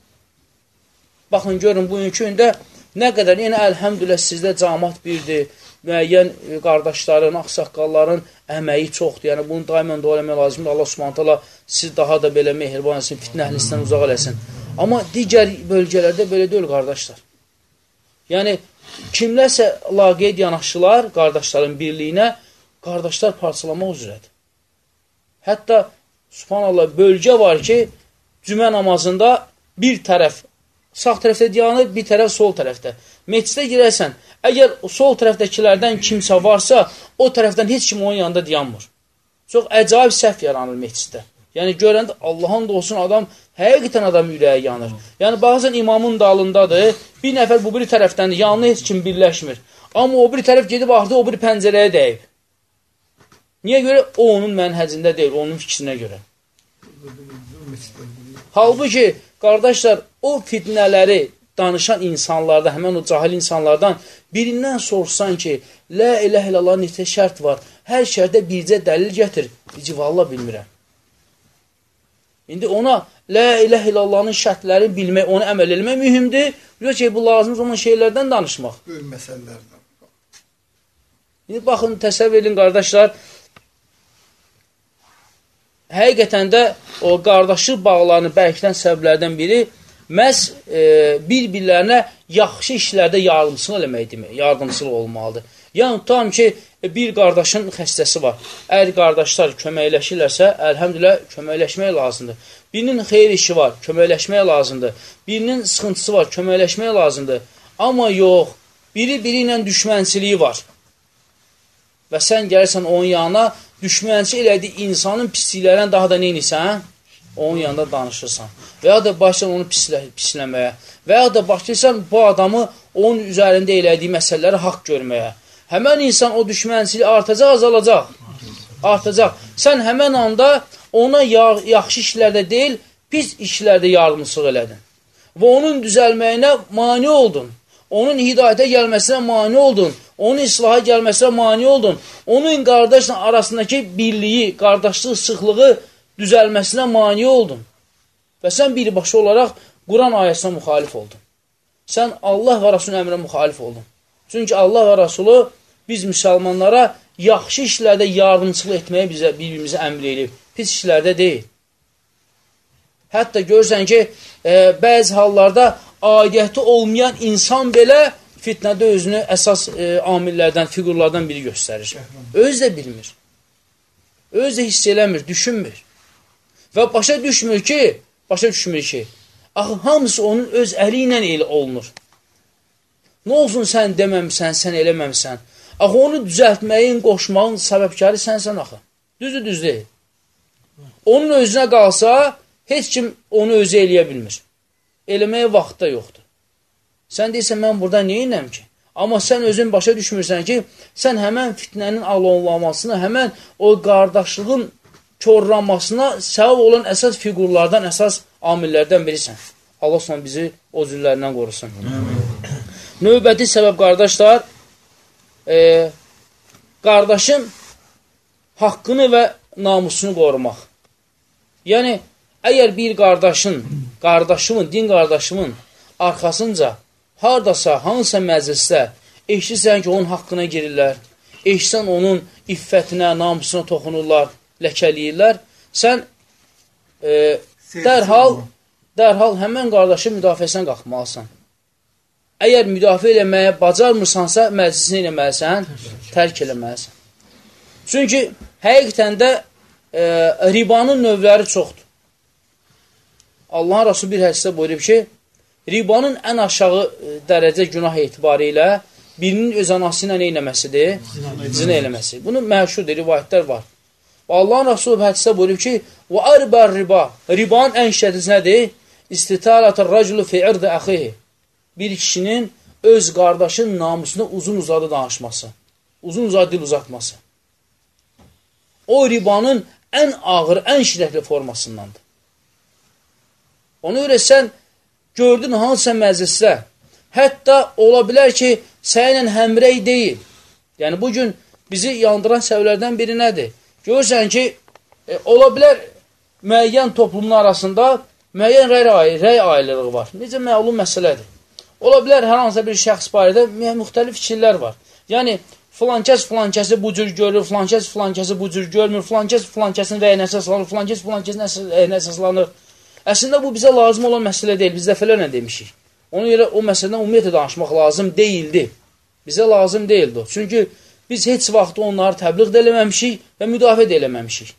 Baxın, görün, bugünkü gündə nə qədər, yenə əlhəmdülə sizdə cəmaət birdir, müəyyən qardaşların, ağsaqqalların əməyi çoxdur. Yəni, bunu daimən dua eləmək lazımdır. Allah Subhanahu taala sizi daha da belə mehriban etsin, fitnə əhlindən uzaq eləsin. Amma digər bölgələrdə belə deyil, qardaşlar. Yəni, kimlərsə laqeyd yanaşırlar qardaşların birliyinə, qardaşlar parçalamaq üzrədir. Hətta, subhanallah, bölgə var ki, cümə namazında bir tərəf sağ tərəfdə dayanır, bir tərəf sol tərəfdə. Meclisdə girərsən, əgər sol tərəfdəkilərdən kimsə varsa, o tərəfdən heç kim onun yanında dayanmır. Çox əcaib səhv yaranır meclisdə. Yəni, görəndə Allahın da olsun, adam, həqiqətən adam ürəyi yanır. Yəni, baxırsan imamın dalındadır, bir nəfər bu bir tərəfdəndir, yanına heç kim birləşmir. Amma o bir tərəf gedib axdı, o bir pəncərəyə dəyib. Niyə görə? O, onun mənhəcində deyil, onun fikrinə görə. Halbuki, qardaşlar, o fitnələri danışan insanlarda, həmən o cahil insanlardan birindən sorsan ki, la ilahe illallah neçə şərt var, hər şərdə bircə dəlil gətir, deyəcək, vallah bilmirəm. İndi ona la ilahe illallahın şərtlərini bilmək, onu əməl eləmək mühümdür. Biliyor ki, bu lazım olan şeylərdən danışmaq. Böyük məsələlərdən. İndi baxın, təsəvvür edin, qardaşlar, həqiqətən də o qardaşlıq bağlarını bərkdən səbəblərdən biri məhz e, bir-birlərinə yaxşı işlərdə yardımçılıq eləmək demək, yardımçılıq olmalıdır. Yəni, tutam ki, bir qardaşın xəstəsi var. Əgər qardaşlar köməkləşirlərsə, əlhəmdülə köməkləşmək lazımdır. Birinin xeyir işi var, köməkləşmək lazımdır. Birinin sıxıntısı var, köməkləşmək lazımdır. Amma yox, biri biri ilə düşmənçiliyi var. Və sən gəlirsən onun yanına, düşmənçi elədiyi insanın pisliklərindən daha da neynirsən? Onun yanında danışırsan. Və ya da başlayırsan onu pislə, pisləməyə. Və ya da başlayırsan bu adamı onun üzərində elədiyi məsələləri haqq görməyə. Həmən insan o düşmənçiliyi artacaq, azalacaq. Artacaq. Sən həmən anda ona yaxşı işlərdə deyil, pis işlərdə yardımçılıq elədin. Və onun düzəlməyinə mane oldun. Onun hidayətə gəlməsinə mane oldun. Onun islaha gəlməsinə mane oldun. Onun qardaşla arasındakı birliyi, qardaşlıq, sıxlığı düzəlməsinə mane oldun. Və sən birbaşa olaraq Quran ayəsinə müxalif oldun. Sən Allah və Rasulun əmrə müxalif oldun. Çünki Allah və Rasulü biz müsəlmanlara yaxşı işlərdə yardımçılıq etməyə bizə, bir-birimizə əmr edib. Pis işlərdə deyil. Hətta görürsən ki, e, bəzi hallarda aidiyyəti olmayan insan belə fitnədə özünü əsas e, amillərdən, fiqurlardan biri göstərir. Öz də bilmir. Öz də hiss eləmir, düşünmür. Və başa düşmür ki, başa düşmür ki, axı, hamısı onun öz əli ilə elə olunur. Nə olsun sən deməmsən, sən eləməmsən. Axı, onu düzəltməyin, qoşmağın səbəbkarı sənsən axı. Düzdür, düz deyil. Onun özünə qalsa, heç kim onu özü eləyə bilmir. Eləməyə vaxt da yoxdur. Sən deyirsən, mən burada neyinəm ki? Amma sən özün başa düşmürsən ki, sən həmən fitnənin alovlamasına, həmən o qardaşlığın korlanmasına səbəb olan əsas fiqurlardan, əsas amillərdən birisən. Allah sonra bizi o züllərindən qorusun. Növbəti səbəb, qardaşlar, e, qardaşın haqqını və namusunu qorumaq. Yəni, əgər bir qardaşın, qardaşımın, din qardaşımın arxasınca haradasa, hansısa məclisdə eşitsən ki, onun haqqına girirlər, eşitsən onun iffətinə, namusuna toxunurlar, ləkəliyirlər, sən e, dərhal, dərhal həmən qardaşın müdafiəsinə qalxmalısan. Əgər müdafiə eləməyə bacarmırsansa, məclisini eləməlisən, tərk eləməlisən. Çünki həqiqətən də e, ribanın növləri çoxdur. Allahın Rasulü bir hədisdə buyurub ki, ribanın ən aşağı dərəcə günah etibarı ilə birinin öz anası ilə eləməsidir? Zina eləməsi. Bunun məşhurdur, rivayətlər var. Və Allahın Rasulü hədisdə buyurub ki, وَأَرْبَى riba. Ribanın ən şiddətlisi nədir? İstitalat raculu fi irdi axihi. Bir kişinin öz qardaşın namusuna uzun uzadı danışması. Uzun uzadı dil uzatması. O ribanın ən ağır, ən şiddətli formasındandır. Ona görə sən gördün hansısa məclisdə, hətta ola bilər ki, sənlə həmrəy deyil. Yəni, bugün bizi yandıran səbəblərdən biri nədir? Görürsən ki, e, ola bilər müəyyən toplumun arasında müəyyən rəy, rəy ayrılığı var. Necə məlum məsələdir? Ola bilər hər hansısa bir şəxs barədə müxtəlif fikirlər var. Yəni, filankəs filankəsi bu cür görür, filankəs filankəsi bu cür görmür, filankəs filankəsin rəyinə əsaslanır, filankəs filankəsin rəyinə əsaslanır. Əslində, bu bizə lazım olan məsələ deyil. Biz dəfələrlə demişik. Ona görə o məsələdən ümumiyyətlə danışmaq lazım deyildi. Bizə lazım deyildi o. Çünki biz heç vaxt onları təbliğ də eləməmişik və müdafiə də eləməmişik.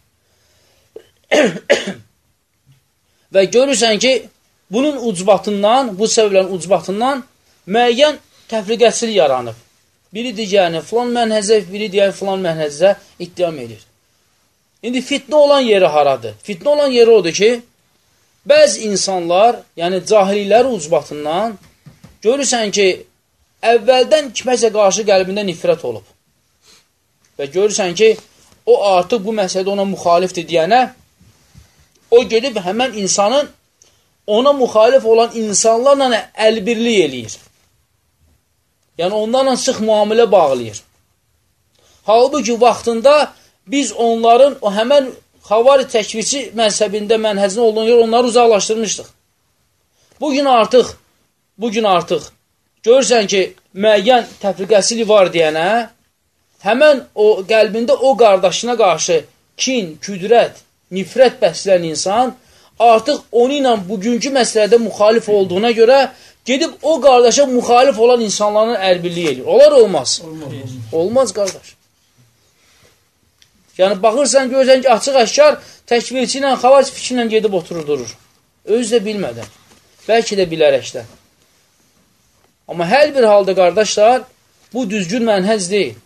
Və görürsən ki, bunun ucbatından, bu səbəblərin ucbatından müəyyən təfriqəçilik yaranıb. Biri digərini filan mənhəzə, biri digərini filan mənhəzə iddiam edir. İndi fitnə olan yeri haradır? Fitnə olan yeri odur ki, bəzi insanlar, yəni cahillikləri ucbatından görürsən ki, əvvəldən kiməsə qarşı qəlbində nifrət olub. Və görürsən ki, o artıq bu məsələdə ona müxalifdir deyənə, o gedib həmən insanın ona müxalif olan insanlarla əlbirlik eləyir. Yəni, onlarla sıx müamilə bağlayır. Halbuki vaxtında biz onların o həmən xavari təkvisi məzhəbində mənhəzin olduğunu görə onları uzaqlaşdırmışdıq. Bugün artıq, bugün artıq görürsən ki, müəyyən təfriqəsilik var deyənə, həmən o qəlbində o qardaşına qarşı kin, küdrət, nifrət bəslən insan artıq onu ilə bugünkü məsələdə müxalif olduğuna görə gedib o qardaşa müxalif olan insanların əlbirliyi edir. Olar olmaz. Olmaz, olmaz qardaş. Yəni, baxırsan, görürsən ki, açıq-əşkar təkvirçi ilə, xavac fikri ilə gedib oturur, durur. Öz də bilmədən. Bəlkə də bilərəkdən. Amma hər bir halda, qardaşlar, bu düzgün mənhəz deyil.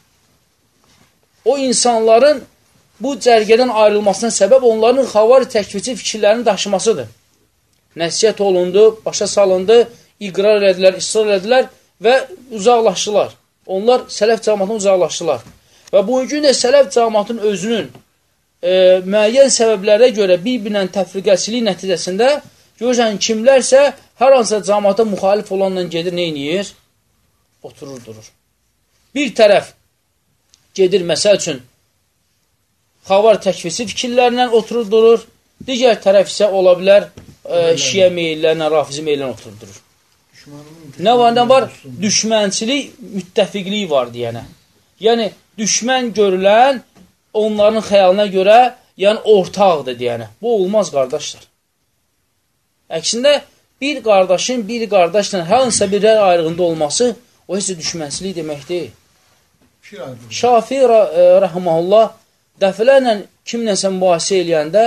O insanların bu cərgədən ayrılmasına səbəb onların xavari təkvirçi fikirlərini daşımasıdır. Nəsiyyət olundu, başa salındı, iqrar elədilər, israr elədilər və uzaqlaşdılar. Onlar sələf cəmaatından uzaqlaşdılar. Və bugün də sələf cəmaatının özünün e, müəyyən səbəblərə görə bir-birlə təfriqəçilik nəticəsində görürsən kimlərsə hər hansısa cəmaata müxalif olanla gedir, nə edir? Oturur, durur. Bir tərəf gedir, məsəl üçün, xavar təkvisi fikirlərlə oturur, durur. Digər tərəf isə ola bilər e, şiə meyillərlə, rafizi meyillərlə oturur, durur. Nə var, nə var? Düşmənçilik, müttəfiqlik var deyənə. Yəni, düşmən görülən onların xəyalına görə, yəni ortaqdır deyənə. Bu olmaz, qardaşlar. Əksində, bir qardaşın bir qardaşla hər hansısa bir rəy ayrığında olması, o heç düşmənçilik demək deyil. Şafii rəhməhullah dəfələrlə kimləsə mübahisə eləyəndə,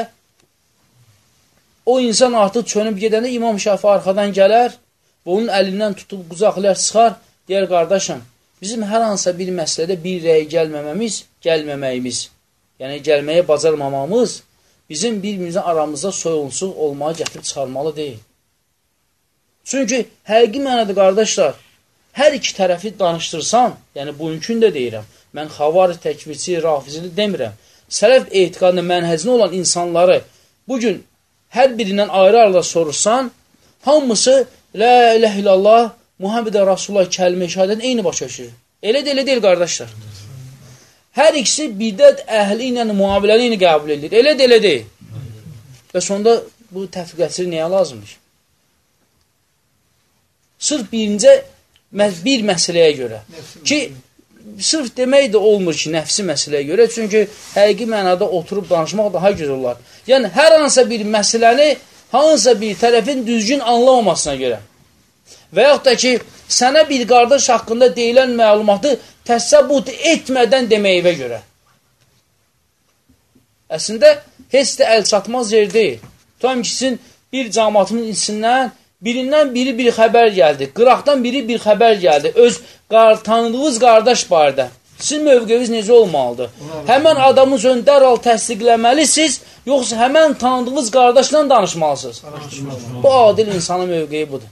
o insan artıq çönüb gedəndə İmam Şafii arxadan gələr və onun əlindən tutub qucaqlar çıxar, deyər, qardaşım, bizim hər hansısa bir məsələdə bir rəyə gəlməməmiz, gəlməməyimiz, yəni gəlməyə bacarmamamız bizim bir-birimizin aramızda soyulsuq olmağı gətirib çıxarmalı deyil. Çünki həqiqi mənədir, qardaşlar, hər iki tərəfi danışdırsan, yəni bugünkün də deyirəm, mən xavari, təkvirçi, rafizili demirəm, sələf etiqadında mənhəzində olan insanları bugün hər birindən ayrı-ayrı sorursan, hamısı la ilahe illallah, Muhammed Rasulullah kəlmə-i şəhadət eyni başa düşür. Elə də elə deyil, qardaşlar. hər ikisi bidət əhli ilə müamiləli ilə qəbul edilir. Elə də elə deyil. Və sonda bu təfriqəçilik nəyə lazımdır? Sırf birinci bir məsələyə görə. Ki, sırf demək də olmur ki, nəfsi məsələyə görə. Çünki həqiqi mənada oturub danışmaq daha güzel olar. Yəni, hər hansısa bir məsələni hansısa bir tərəfin düzgün anlamamasına görə. Və yaxud da ki, sənə bir qardaş haqqında deyilən məlumatı təsəbbut etmədən deməyivə görə. Əslində, heç də əl çatmaz yer deyil. Tam ki, sizin bir cəmatının içindən birindən biri bir xəbər gəldi. Qıraqdan biri bir xəbər gəldi. Öz tanıdığınız qardaş barədə. Sizin mövqeviniz necə olmalıdır? Həmən adamın sözünü dərhal təsdiqləməlisiniz, yoxsa həmən tanıdığınız qardaşla danışmalısınız. Bu adil insanın mövqeyi budur.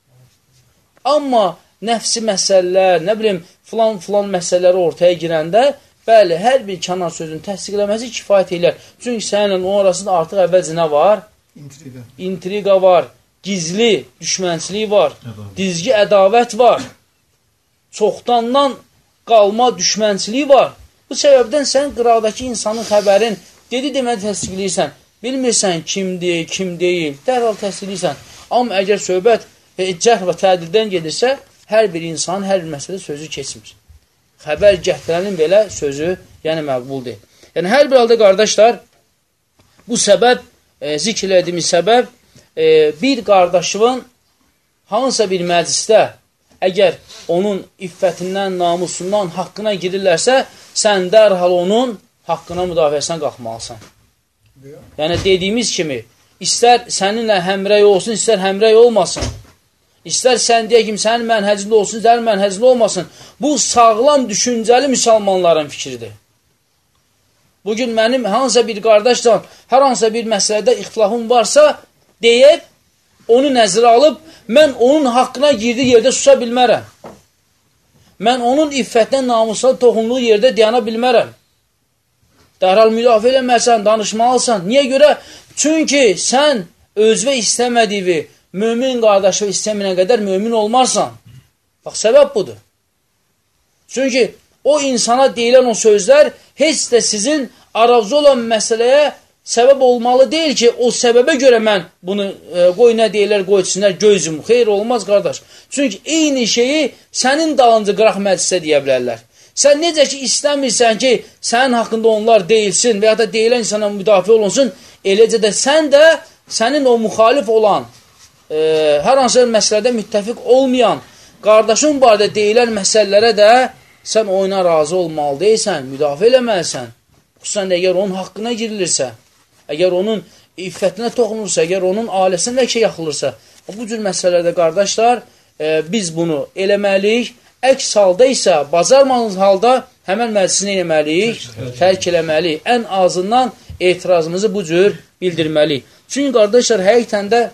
Amma nəfsi məsələlər, nə bilim, filan-filan məsələləri ortaya girəndə, bəli, hər bir kənar sözünü təsdiqləməsi kifayət elər. Çünki səninlə o arasında artıq əvvəlcə nə var? İntriga. İntriga var. Gizli düşmənçilik var, dizgi ədavət var, çoxdandan qalma düşmənçilik var. Bu səbəbdən sən qıraqdakı insanın xəbərin dedi deməli təsdiqləyirsən, bilmirsən kimdir, kim deyil, dərhal təsdiqləyirsən. Amma əgər söhbət cərh və tədildən gedirsə, hər bir insan, hər bir məsələ sözü keçmir. Xəbər gətirənin belə sözü, yəni məqbul deyil. Yəni, hər bir halda qardaşlar, bu səbəb, e, zikr ediyimiz səbəb, bir qardaşının hansısa bir məclisdə əgər onun iffətindən, namusundan, haqqına girirlərsə, sən dərhal onun haqqına müdafiəsinə qalxmalısan. Yəni, dediyimiz kimi, istər səninlə həmrəy olsun, istər həmrəy olmasın. İstər sən deyə kim sənin mənhəcində olsun, sənin mənhəcində olmasın. Bu, sağlam düşüncəli müsəlmanların fikridir. Bugün mənim hansısa bir qardaşdan, hər hansısa bir məsələdə ixtilafım varsa, deyib, onu nəzirə alıb, mən onun haqqına girdiyi yerdə susa bilmərəm. Mən onun iffətdən namusuna toxunduğu yerdə dayana bilmərəm. Dərhal müdafiə eləməsən, danışmalısan. Niyə görə? Çünki sən özvə istəmədiyi mömin qardaşı istəməyənə qədər mömin olmarsan. Bax, səbəb budur. Çünki o insana deyilən o sözlər heç də sizin arazı olan məsələyə səbəb olmalı deyil ki, o səbəbə görə mən bunu e, qoy nə deyirlər, qoy içsinlər, gözüm, xeyr olmaz qardaş. Çünki eyni şeyi sənin dalınca qıraq məclisə deyə bilərlər. Sən necə ki, istəmirsən ki, sənin haqqında onlar deyilsin və ya da deyilən insana müdafiə olunsun, eləcə də sən də sənin o müxalif olan, e, hər hansı məsələdə müttəfiq olmayan qardaşın barədə deyilən məsələlərə də sən oyuna razı olmalı deyilsən, müdafiə eləməlisən. Xüsusən də əgər onun haqqına girilirsə, əgər onun iffətinə toxunursa, əgər onun ailəsinə ləkə yaxılırsa, bu cür məsələlərdə qardaşlar, e, biz bunu eləməliyik. Əks halda isə, bacarmadığımız halda həmən məclisini eləməliyik, tərk eləməliyik. Ən azından etirazımızı bu cür bildirməliyik. Çünki qardaşlar, həqiqətən də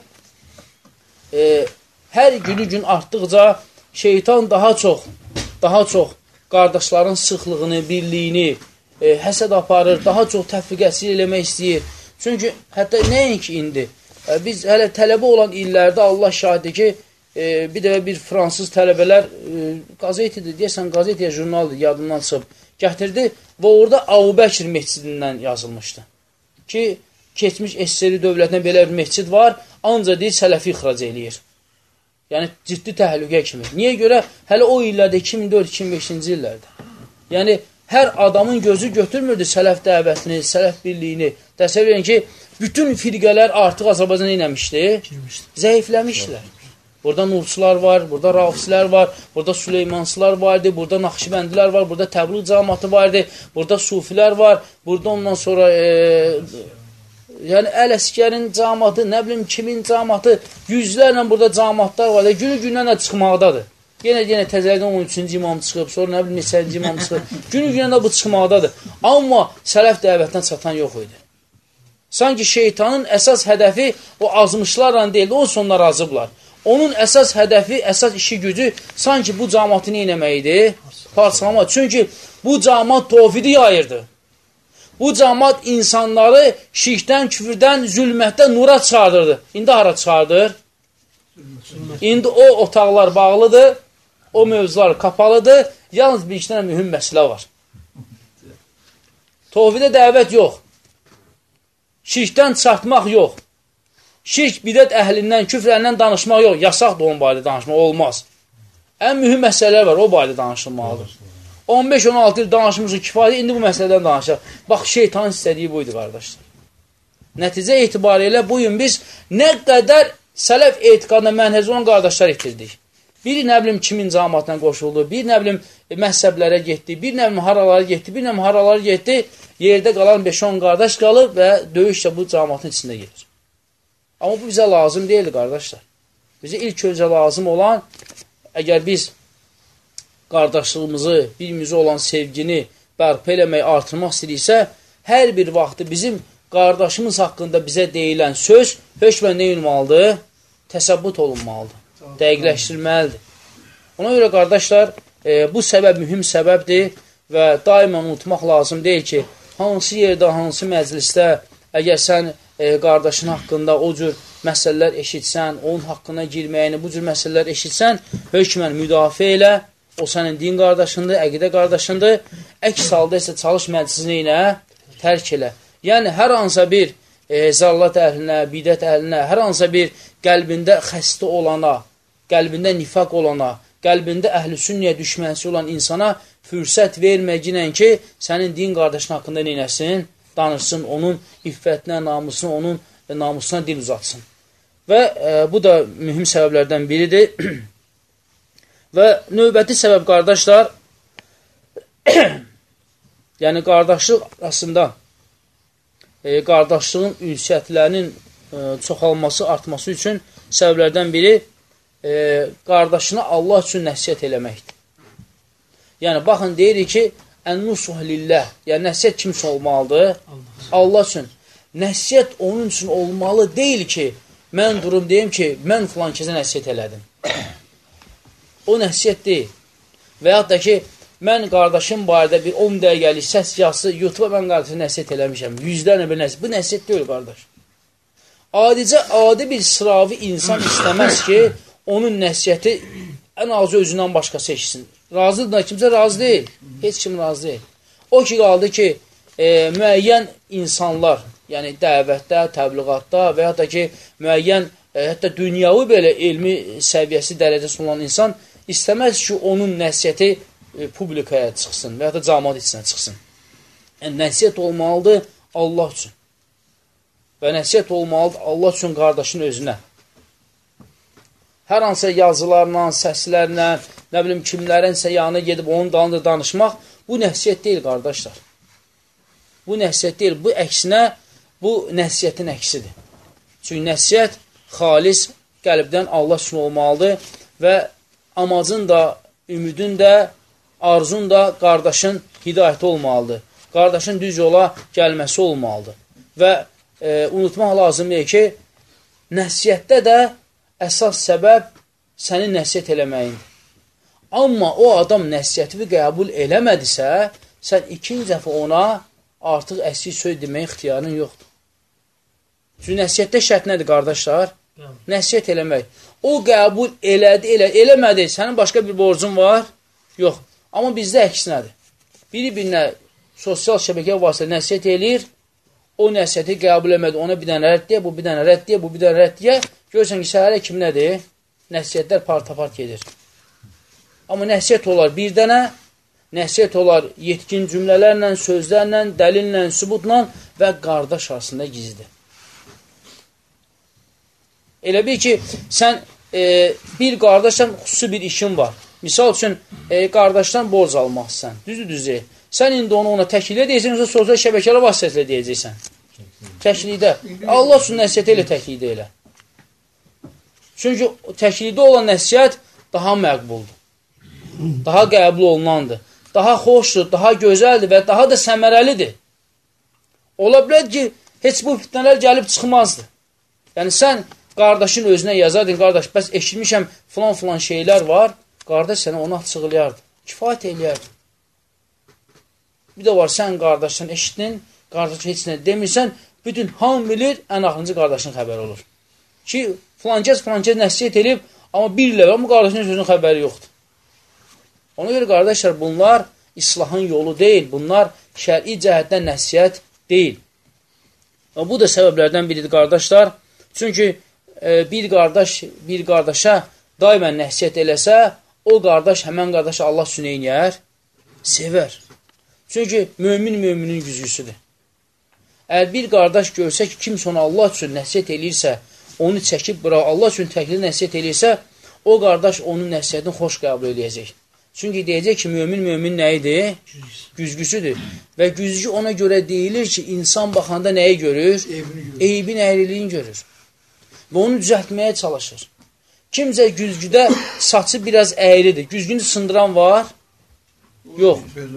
e, hər günü gün artdıqca şeytan daha çox, daha çox qardaşların sıxlığını, birliyini, e, həsəd aparır, daha çox təfriqəçilik eləmək istəyir. Çünki hətta nəinki indi, e, biz hələ tələbə olan illərdə Allah şahidi ki, e, bir dəfə bir fransız tələbələr e, qazetidir, deyəsən qazetiyə jurnaldır, yadından çıxıb, gətirdi və orada Əbubəkir mescidindən yazılmışdı. Ki, keçmiş S S R dövlətinə belə bir mescid var, ancaq deyir, sələfi ixrac eləyir. Yəni, ciddi təhlükə kimi. Niyə görə? Hələ o illərdə, iki min dörd iki min beşinci illərdə. Yəni, hər adamın gözü götürmürdü sələf dəvətini, sələf birliyini. Təsəvvür edin ki, bütün firqələr artıq Azərbaycan eləmişdi, zəifləmişdilər. Burada Nurçular var, burada Rafislər var, burada Süleymansılar vardı, burada Naxşibəndilər var, burada Təbliğ cəmaatı vardı, burada Sufilər var, burada ondan sonra e, yəni Əl-Əskərin cəmaatı, nə bilim kimin cəmaatı, yüzlərlə burada cəmaatlar var, günü-gündən də çıxmaqdadır. Yenə yenə təzədən on üçüncü imam çıxıb, sonra nə bilim neçənci imam çıxıb. Günü-günə bu çıxmaqdadır. Amma sələf dəvətdən çatan yox idi. Sanki şeytanın əsas hədəfi o azmışlarla deyildi, o sonlar azıblar. Onun əsas hədəfi, əsas işi gücü sanki bu cəmaatı nə etməkdir? Parçalamaq. Çünki bu cəmaat tovhidi yayırdı. Bu cəmaat insanları şirkdən, küfürdən, zülmətdən nura çıxardırdı. İndi hara çıxardır? İndi o otaqlar bağlıdır. O mövzular kapalıdır. Yalnız bir iki dənə mühüm məsələ var. Tovhidə dəvət yox. Şirkdən çatmaq yox. Şirk, bidət əhlindən, küfrəndən danışmaq yox. Yasaqdır onun barədə danışmaq, olmaz. Ən mühüm məsələlər var, o barədə danışılmalıdır. on beş on altı il danışmışıq, kifayət, indi bu məsələdən danışaq. Bax, şeytanın istədiyi buydu, qardaşlar. Nəticə etibarilə bugün biz nə qədər sələf etiqadına mənhəz olan qardaşlar itirdik. Biri nə bilim kimin cəmaatına qoşuldu, bir nə bilim məhzəblərə getdi, bir nə bilim haralara getdi, bir nə bilim haralara getdi, yerdə qalan beş on qardaş qalıb və döyüş də bu cəmaatın içində gedir. Amma bu bizə lazım deyildi, qardaşlar. Bizə ilk öncə lazım olan, əgər biz qardaşlığımızı, birimizə olan sevgini bərpa eləmək, artırmaq istəyiriksə, hər bir vaxtı bizim qardaşımız haqqında bizə deyilən söz hökmən nə olmalıdır? Təsəbbüt olunmalıdır, dəqiqləşdirilməlidir. Ona görə, qardaşlar, e, bu səbəb mühüm səbəbdir və daimən unutmaq lazım deyil ki, hansı yerdə, hansı məclisdə, əgər sən e, qardaşın haqqında o cür məsələlər eşitsən, onun haqqına girməyini, bu cür məsələlər eşitsən, hökmən müdafiə elə, o sənin din qardaşındır, əqidə qardaşındır, əks halda isə çalış məclisini ilə tərk elə. Yəni, hər hansısa bir e, zallat əhlinə, bidət əhlinə, hər hansısa bir qəlbində xəstə olana, qəlbində nifaq olana, qəlbində əhl-i sünnəyə düşmənsi olan insana fürsət verməyinən ki, sənin din qardaşın haqqında neynəsin, danışsın, onun iffətinə, namusuna, onun e, namusuna dil uzatsın. Və e, bu da mühüm səbəblərdən biridir. Və növbəti səbəb, qardaşlar, yəni qardaşlıq arasında e, qardaşlığın ünsiyyətlərinin e, çoxalması, artması üçün səbəblərdən biri e, qardaşına Allah üçün nəsiyyət eləməkdir. Yəni, baxın, deyirik ki, ən-nusuh lillah, yəni nəsiyyət kim üçün olmalıdır? Allah, Allah üçün. Nəsiyyət onun üçün olmalı deyil ki, mən durum deyim ki, mən filan kəsə nəsiyyət elədim. O nəsiyyət deyil. Və yaxud da ki, mən qardaşım barədə bir on dəqiqəlik səs yazısı YouTube-a mən qardaşına nəsiyyət eləmişəm. Yüzlərlə bir nəsiyyət. Bu nəsiyyət deyil, qardaş. Adicə, adi bir sıravi insan istəməz ki, onun nəsiyyəti ən azı özündən başqası eşitsin. Razıdır da kimsə razı deyil. Heç kim razı deyil. O ki, qaldı ki, e, müəyyən insanlar, yəni dəvətdə, təbliğatda və yaxud da ki, müəyyən, e, hətta dünyavi belə elmi səviyyəsi, dərəcəsi olan insan istəməz ki, onun nəsiyyəti e, publikaya çıxsın və ya da cəmaat içinə çıxsın. Yəni, nəsiyyət olmalıdır Allah üçün. Və nəsiyyət olmalıdır Allah üçün qardaşın özünə. Hər hansısa yazılarla, səslərlə, nə bilim, kimlərinsə yanına gedib onun dalında danışmaq, bu nəsiyyət deyil, qardaşlar. Bu nəsiyyət deyil, bu əksinə, bu nəsiyyətin əksidir. Çünki nəsiyyət xalis qəlbdən Allah üçün olmalıdır və amacın da, ümidin də, arzun da qardaşın hidayəti olmalıdır. Qardaşın düz yola gəlməsi olmalıdır. Və e, unutmaq lazımdır ki, nəsiyyətdə də əsas səbəb sənin nəsiyyət eləməyindir. Amma o adam nəsiyyəti qəbul eləmədisə, sən ikinci dəfə ona artıq əski söz deməyin ixtiyarın yoxdur. Çünki nəsiyyətdə şərt nədir, qardaşlar? Nəsiyyət eləmək. O qəbul elədi, elə, eləmədi, sənin başqa bir borcun var? Yox. Amma bizdə əksinədir. Biri-birinə sosial şəbəkə vasitə nəsiyyət eləyir, o nəsiyyəti qəbul eləmədi, ona bir dənə rədd deyə, bu bir dənə rədd deyə, bu bir dənə rədd deyə, görürsən ki, səhərə kim nədir? Nəsiyyətlər part-apart gedir. Amma nəsiyyət olar bir dənə, nəsiyyət olar yetkin cümlələrlə, sözlərlə, dəlillə, sübutla və qardaş arasında gizlidir. Elə bil ki, sən e, bir qardaşdan xüsusi bir işin var. Misal üçün, e, qardaşdan borc almaq istəsən. Düzdür, düzdür. Sən indi onu ona təkliyə deyəcəksən, yoxsa sosial şəbəkələr vasitəsilə deyəcəksən. Təklikdə. Allah üçün nəsiyyət elə təklikdə elə. Çünki təklikdə olan nəsiyyət daha məqbuldur. Daha qəbul olunandır. Daha xoşdur, daha gözəldir və daha da səmərəlidir. Ola bilər ki, heç bu fitnələr gəlib çıxmazdı. Yəni, sən qardaşın özünə yazardın, qardaş, bəs eşitmişəm, filan-filan şeylər var, qardaş sənə onu açıqlayardı, kifayət eləyərdi. Bir də var, sən qardaşdan eşitdin, qardaşın heç nə demirsən, bütün hamı bilir, ən axırıncı qardaşın xəbəri olur. Ki, filankəs, filankəs nəsiyyət edib, amma bir ilə bu qardaşın sözünün xəbəri yoxdur. Ona görə, qardaşlar, bunlar islahın yolu deyil. Bunlar şər'i cəhətdən nəsihət deyil. Bu da səbəblərdən biridir, qardaşlar. Çünki e, bir qardaş bir qardaşa daimən nəsihət eləsə, o qardaş həmən qardaş Allah üçün eynəyər, sevər. Çünki mömin möminin güzgüsüdür. Əgər bir qardaş görsə ki, kimsə ona Allah üçün nəsihət eləyirsə, onu çəkib bura, Allah üçün təkli nəsihət eləyirsə, o qardaş onun nəsihətini xoş qəbul edəcək. Çünki deyəcək ki, mömin mömin nə idi? Güzgüsüdür. Və güzgü ona görə deyilir ki, insan baxanda nəyi görür? Eybin, əyriliyin görür. Və onu düzəltməyə çalışır. Kimsə güzgüdə saçı biraz əyridir. Güzgünü sındıran var? Yox.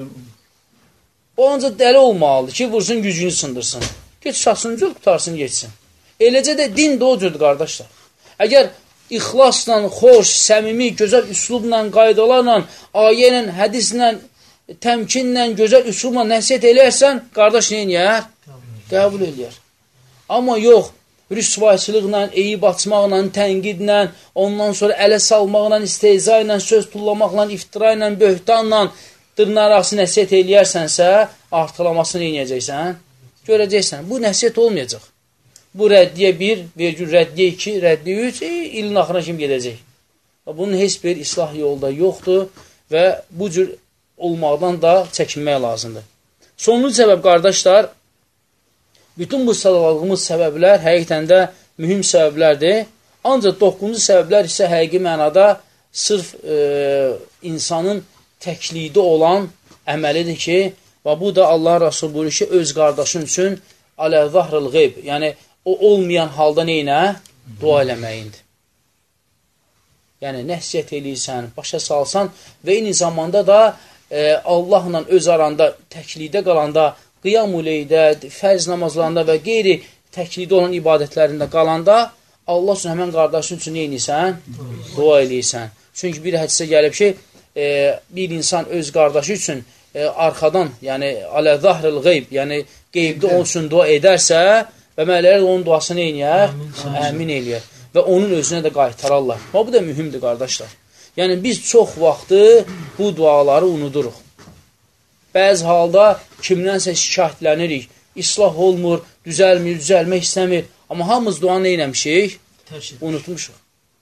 O ancaq dəli olmalıdır ki, vursun güzgünü sındırsın. Geç saçını cür, qutarsın, geçsin. Eləcə də din də o cürdür, qardaşlar. Əgər ixlasla, xoş, səmimi, gözəl üslubla, qaydalarla, ayə ilə, hədislə, təmkinlə, gözəl üslubla nəsihət eləyərsən, qardaş nə eləyər? Qəbul eləyər. Amma yox, rüsvayçılıqla, eyib açmaqla, tənqidlə, ondan sonra ələ salmaqla, istehza ilə, söz tullamaqla, iftira ilə, böhtanla, dırnaraqsı nəsihət eləyərsənsə, artılamasını eləyəcəksən, görəcəksən. Bu nəsihət olmayacaq. Bu rəddiyə bir, vergül rəddiyə iki, rəddiyə üç, e, ilin axırına kim gedəcək? Bunun heç bir islah yolda yoxdur və bu cür olmaqdan da çəkinmək lazımdır. Sonuncu səbəb, qardaşlar, bütün bu sadaladığımız səbəblər həqiqətən də mühüm səbəblərdir. Ancaq doqquncu səbəblər isə həqiqi mənada sırf e, insanın təklidə olan əməlidir ki, və bu da Allah Rasulü buyurur ki, öz qardaşın üçün alə zahrıl qeyb, yəni o olmayan halda neynə? Dua eləməyindir. Yəni, nəsiyyət eləyirsən, başa salsan və eyni zamanda da e, Allahla öz aranda təklidə qalanda, qiyam-üleydə, fərz namazlarında və qeyri təklidə olan ibadətlərində qalanda, Allah üçün həmən qardaşın üçün neynirsən? Dua eləyirsən. Çünki bir hədisə gəlib ki, e, bir insan öz qardaşı üçün e, arxadan, yəni alə zahrıl qeyb, yəni qeybdə onun üçün dua edərsə, və mələklər onun duasını eləyər, əmin eləyər və onun özünə də qaytararlar. Və bu da mühümdür, qardaşlar. Yəni, biz çox vaxtı bu duaları unuduruq. Bəzi halda kimdənsə şikayətlənirik, islah olmur, düzəlmir, düzəlmək istəmir. Amma hamımız duanı eyləmişik, unutmuşuq.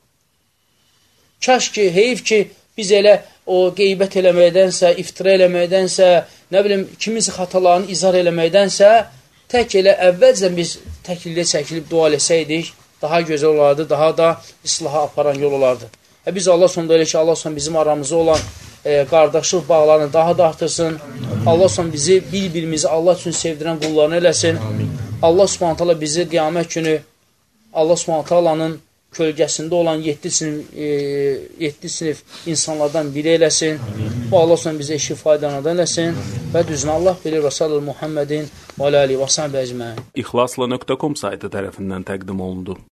Kaş ki, heyif ki, biz elə o qeybət eləməkdənsə, iftira eləməkdənsə, nə bilim, kiminsə xatalarını izah eləməkdənsə, tək elə əvvəlcədən biz təklidə çəkilib dua eləsəydik, daha gözəl olardı, daha da islaha aparan yol olardı. Və biz Allah sonunda elə ki, Allah son bizim aramızda olan e, qardaşlıq bağlarını daha da artırsın. Allah son bizi, bir-birimizi Allah üçün sevdirən qullarını eləsin. Amin. Allah subhanət hala bizi qiyamət günü Allah subhanət halanın kölgəsində olan yeddi sinif, e, yeddi sinif insanlardan biri eləsin. Bu Allah son bizi eşi faydanadan eləsin. Və düzünə Allah bilir və sallallahu Muhammedin və aləli və səhbə əcməin. İxlasla nöqtə com saytı tərəfindən təqdim olundu.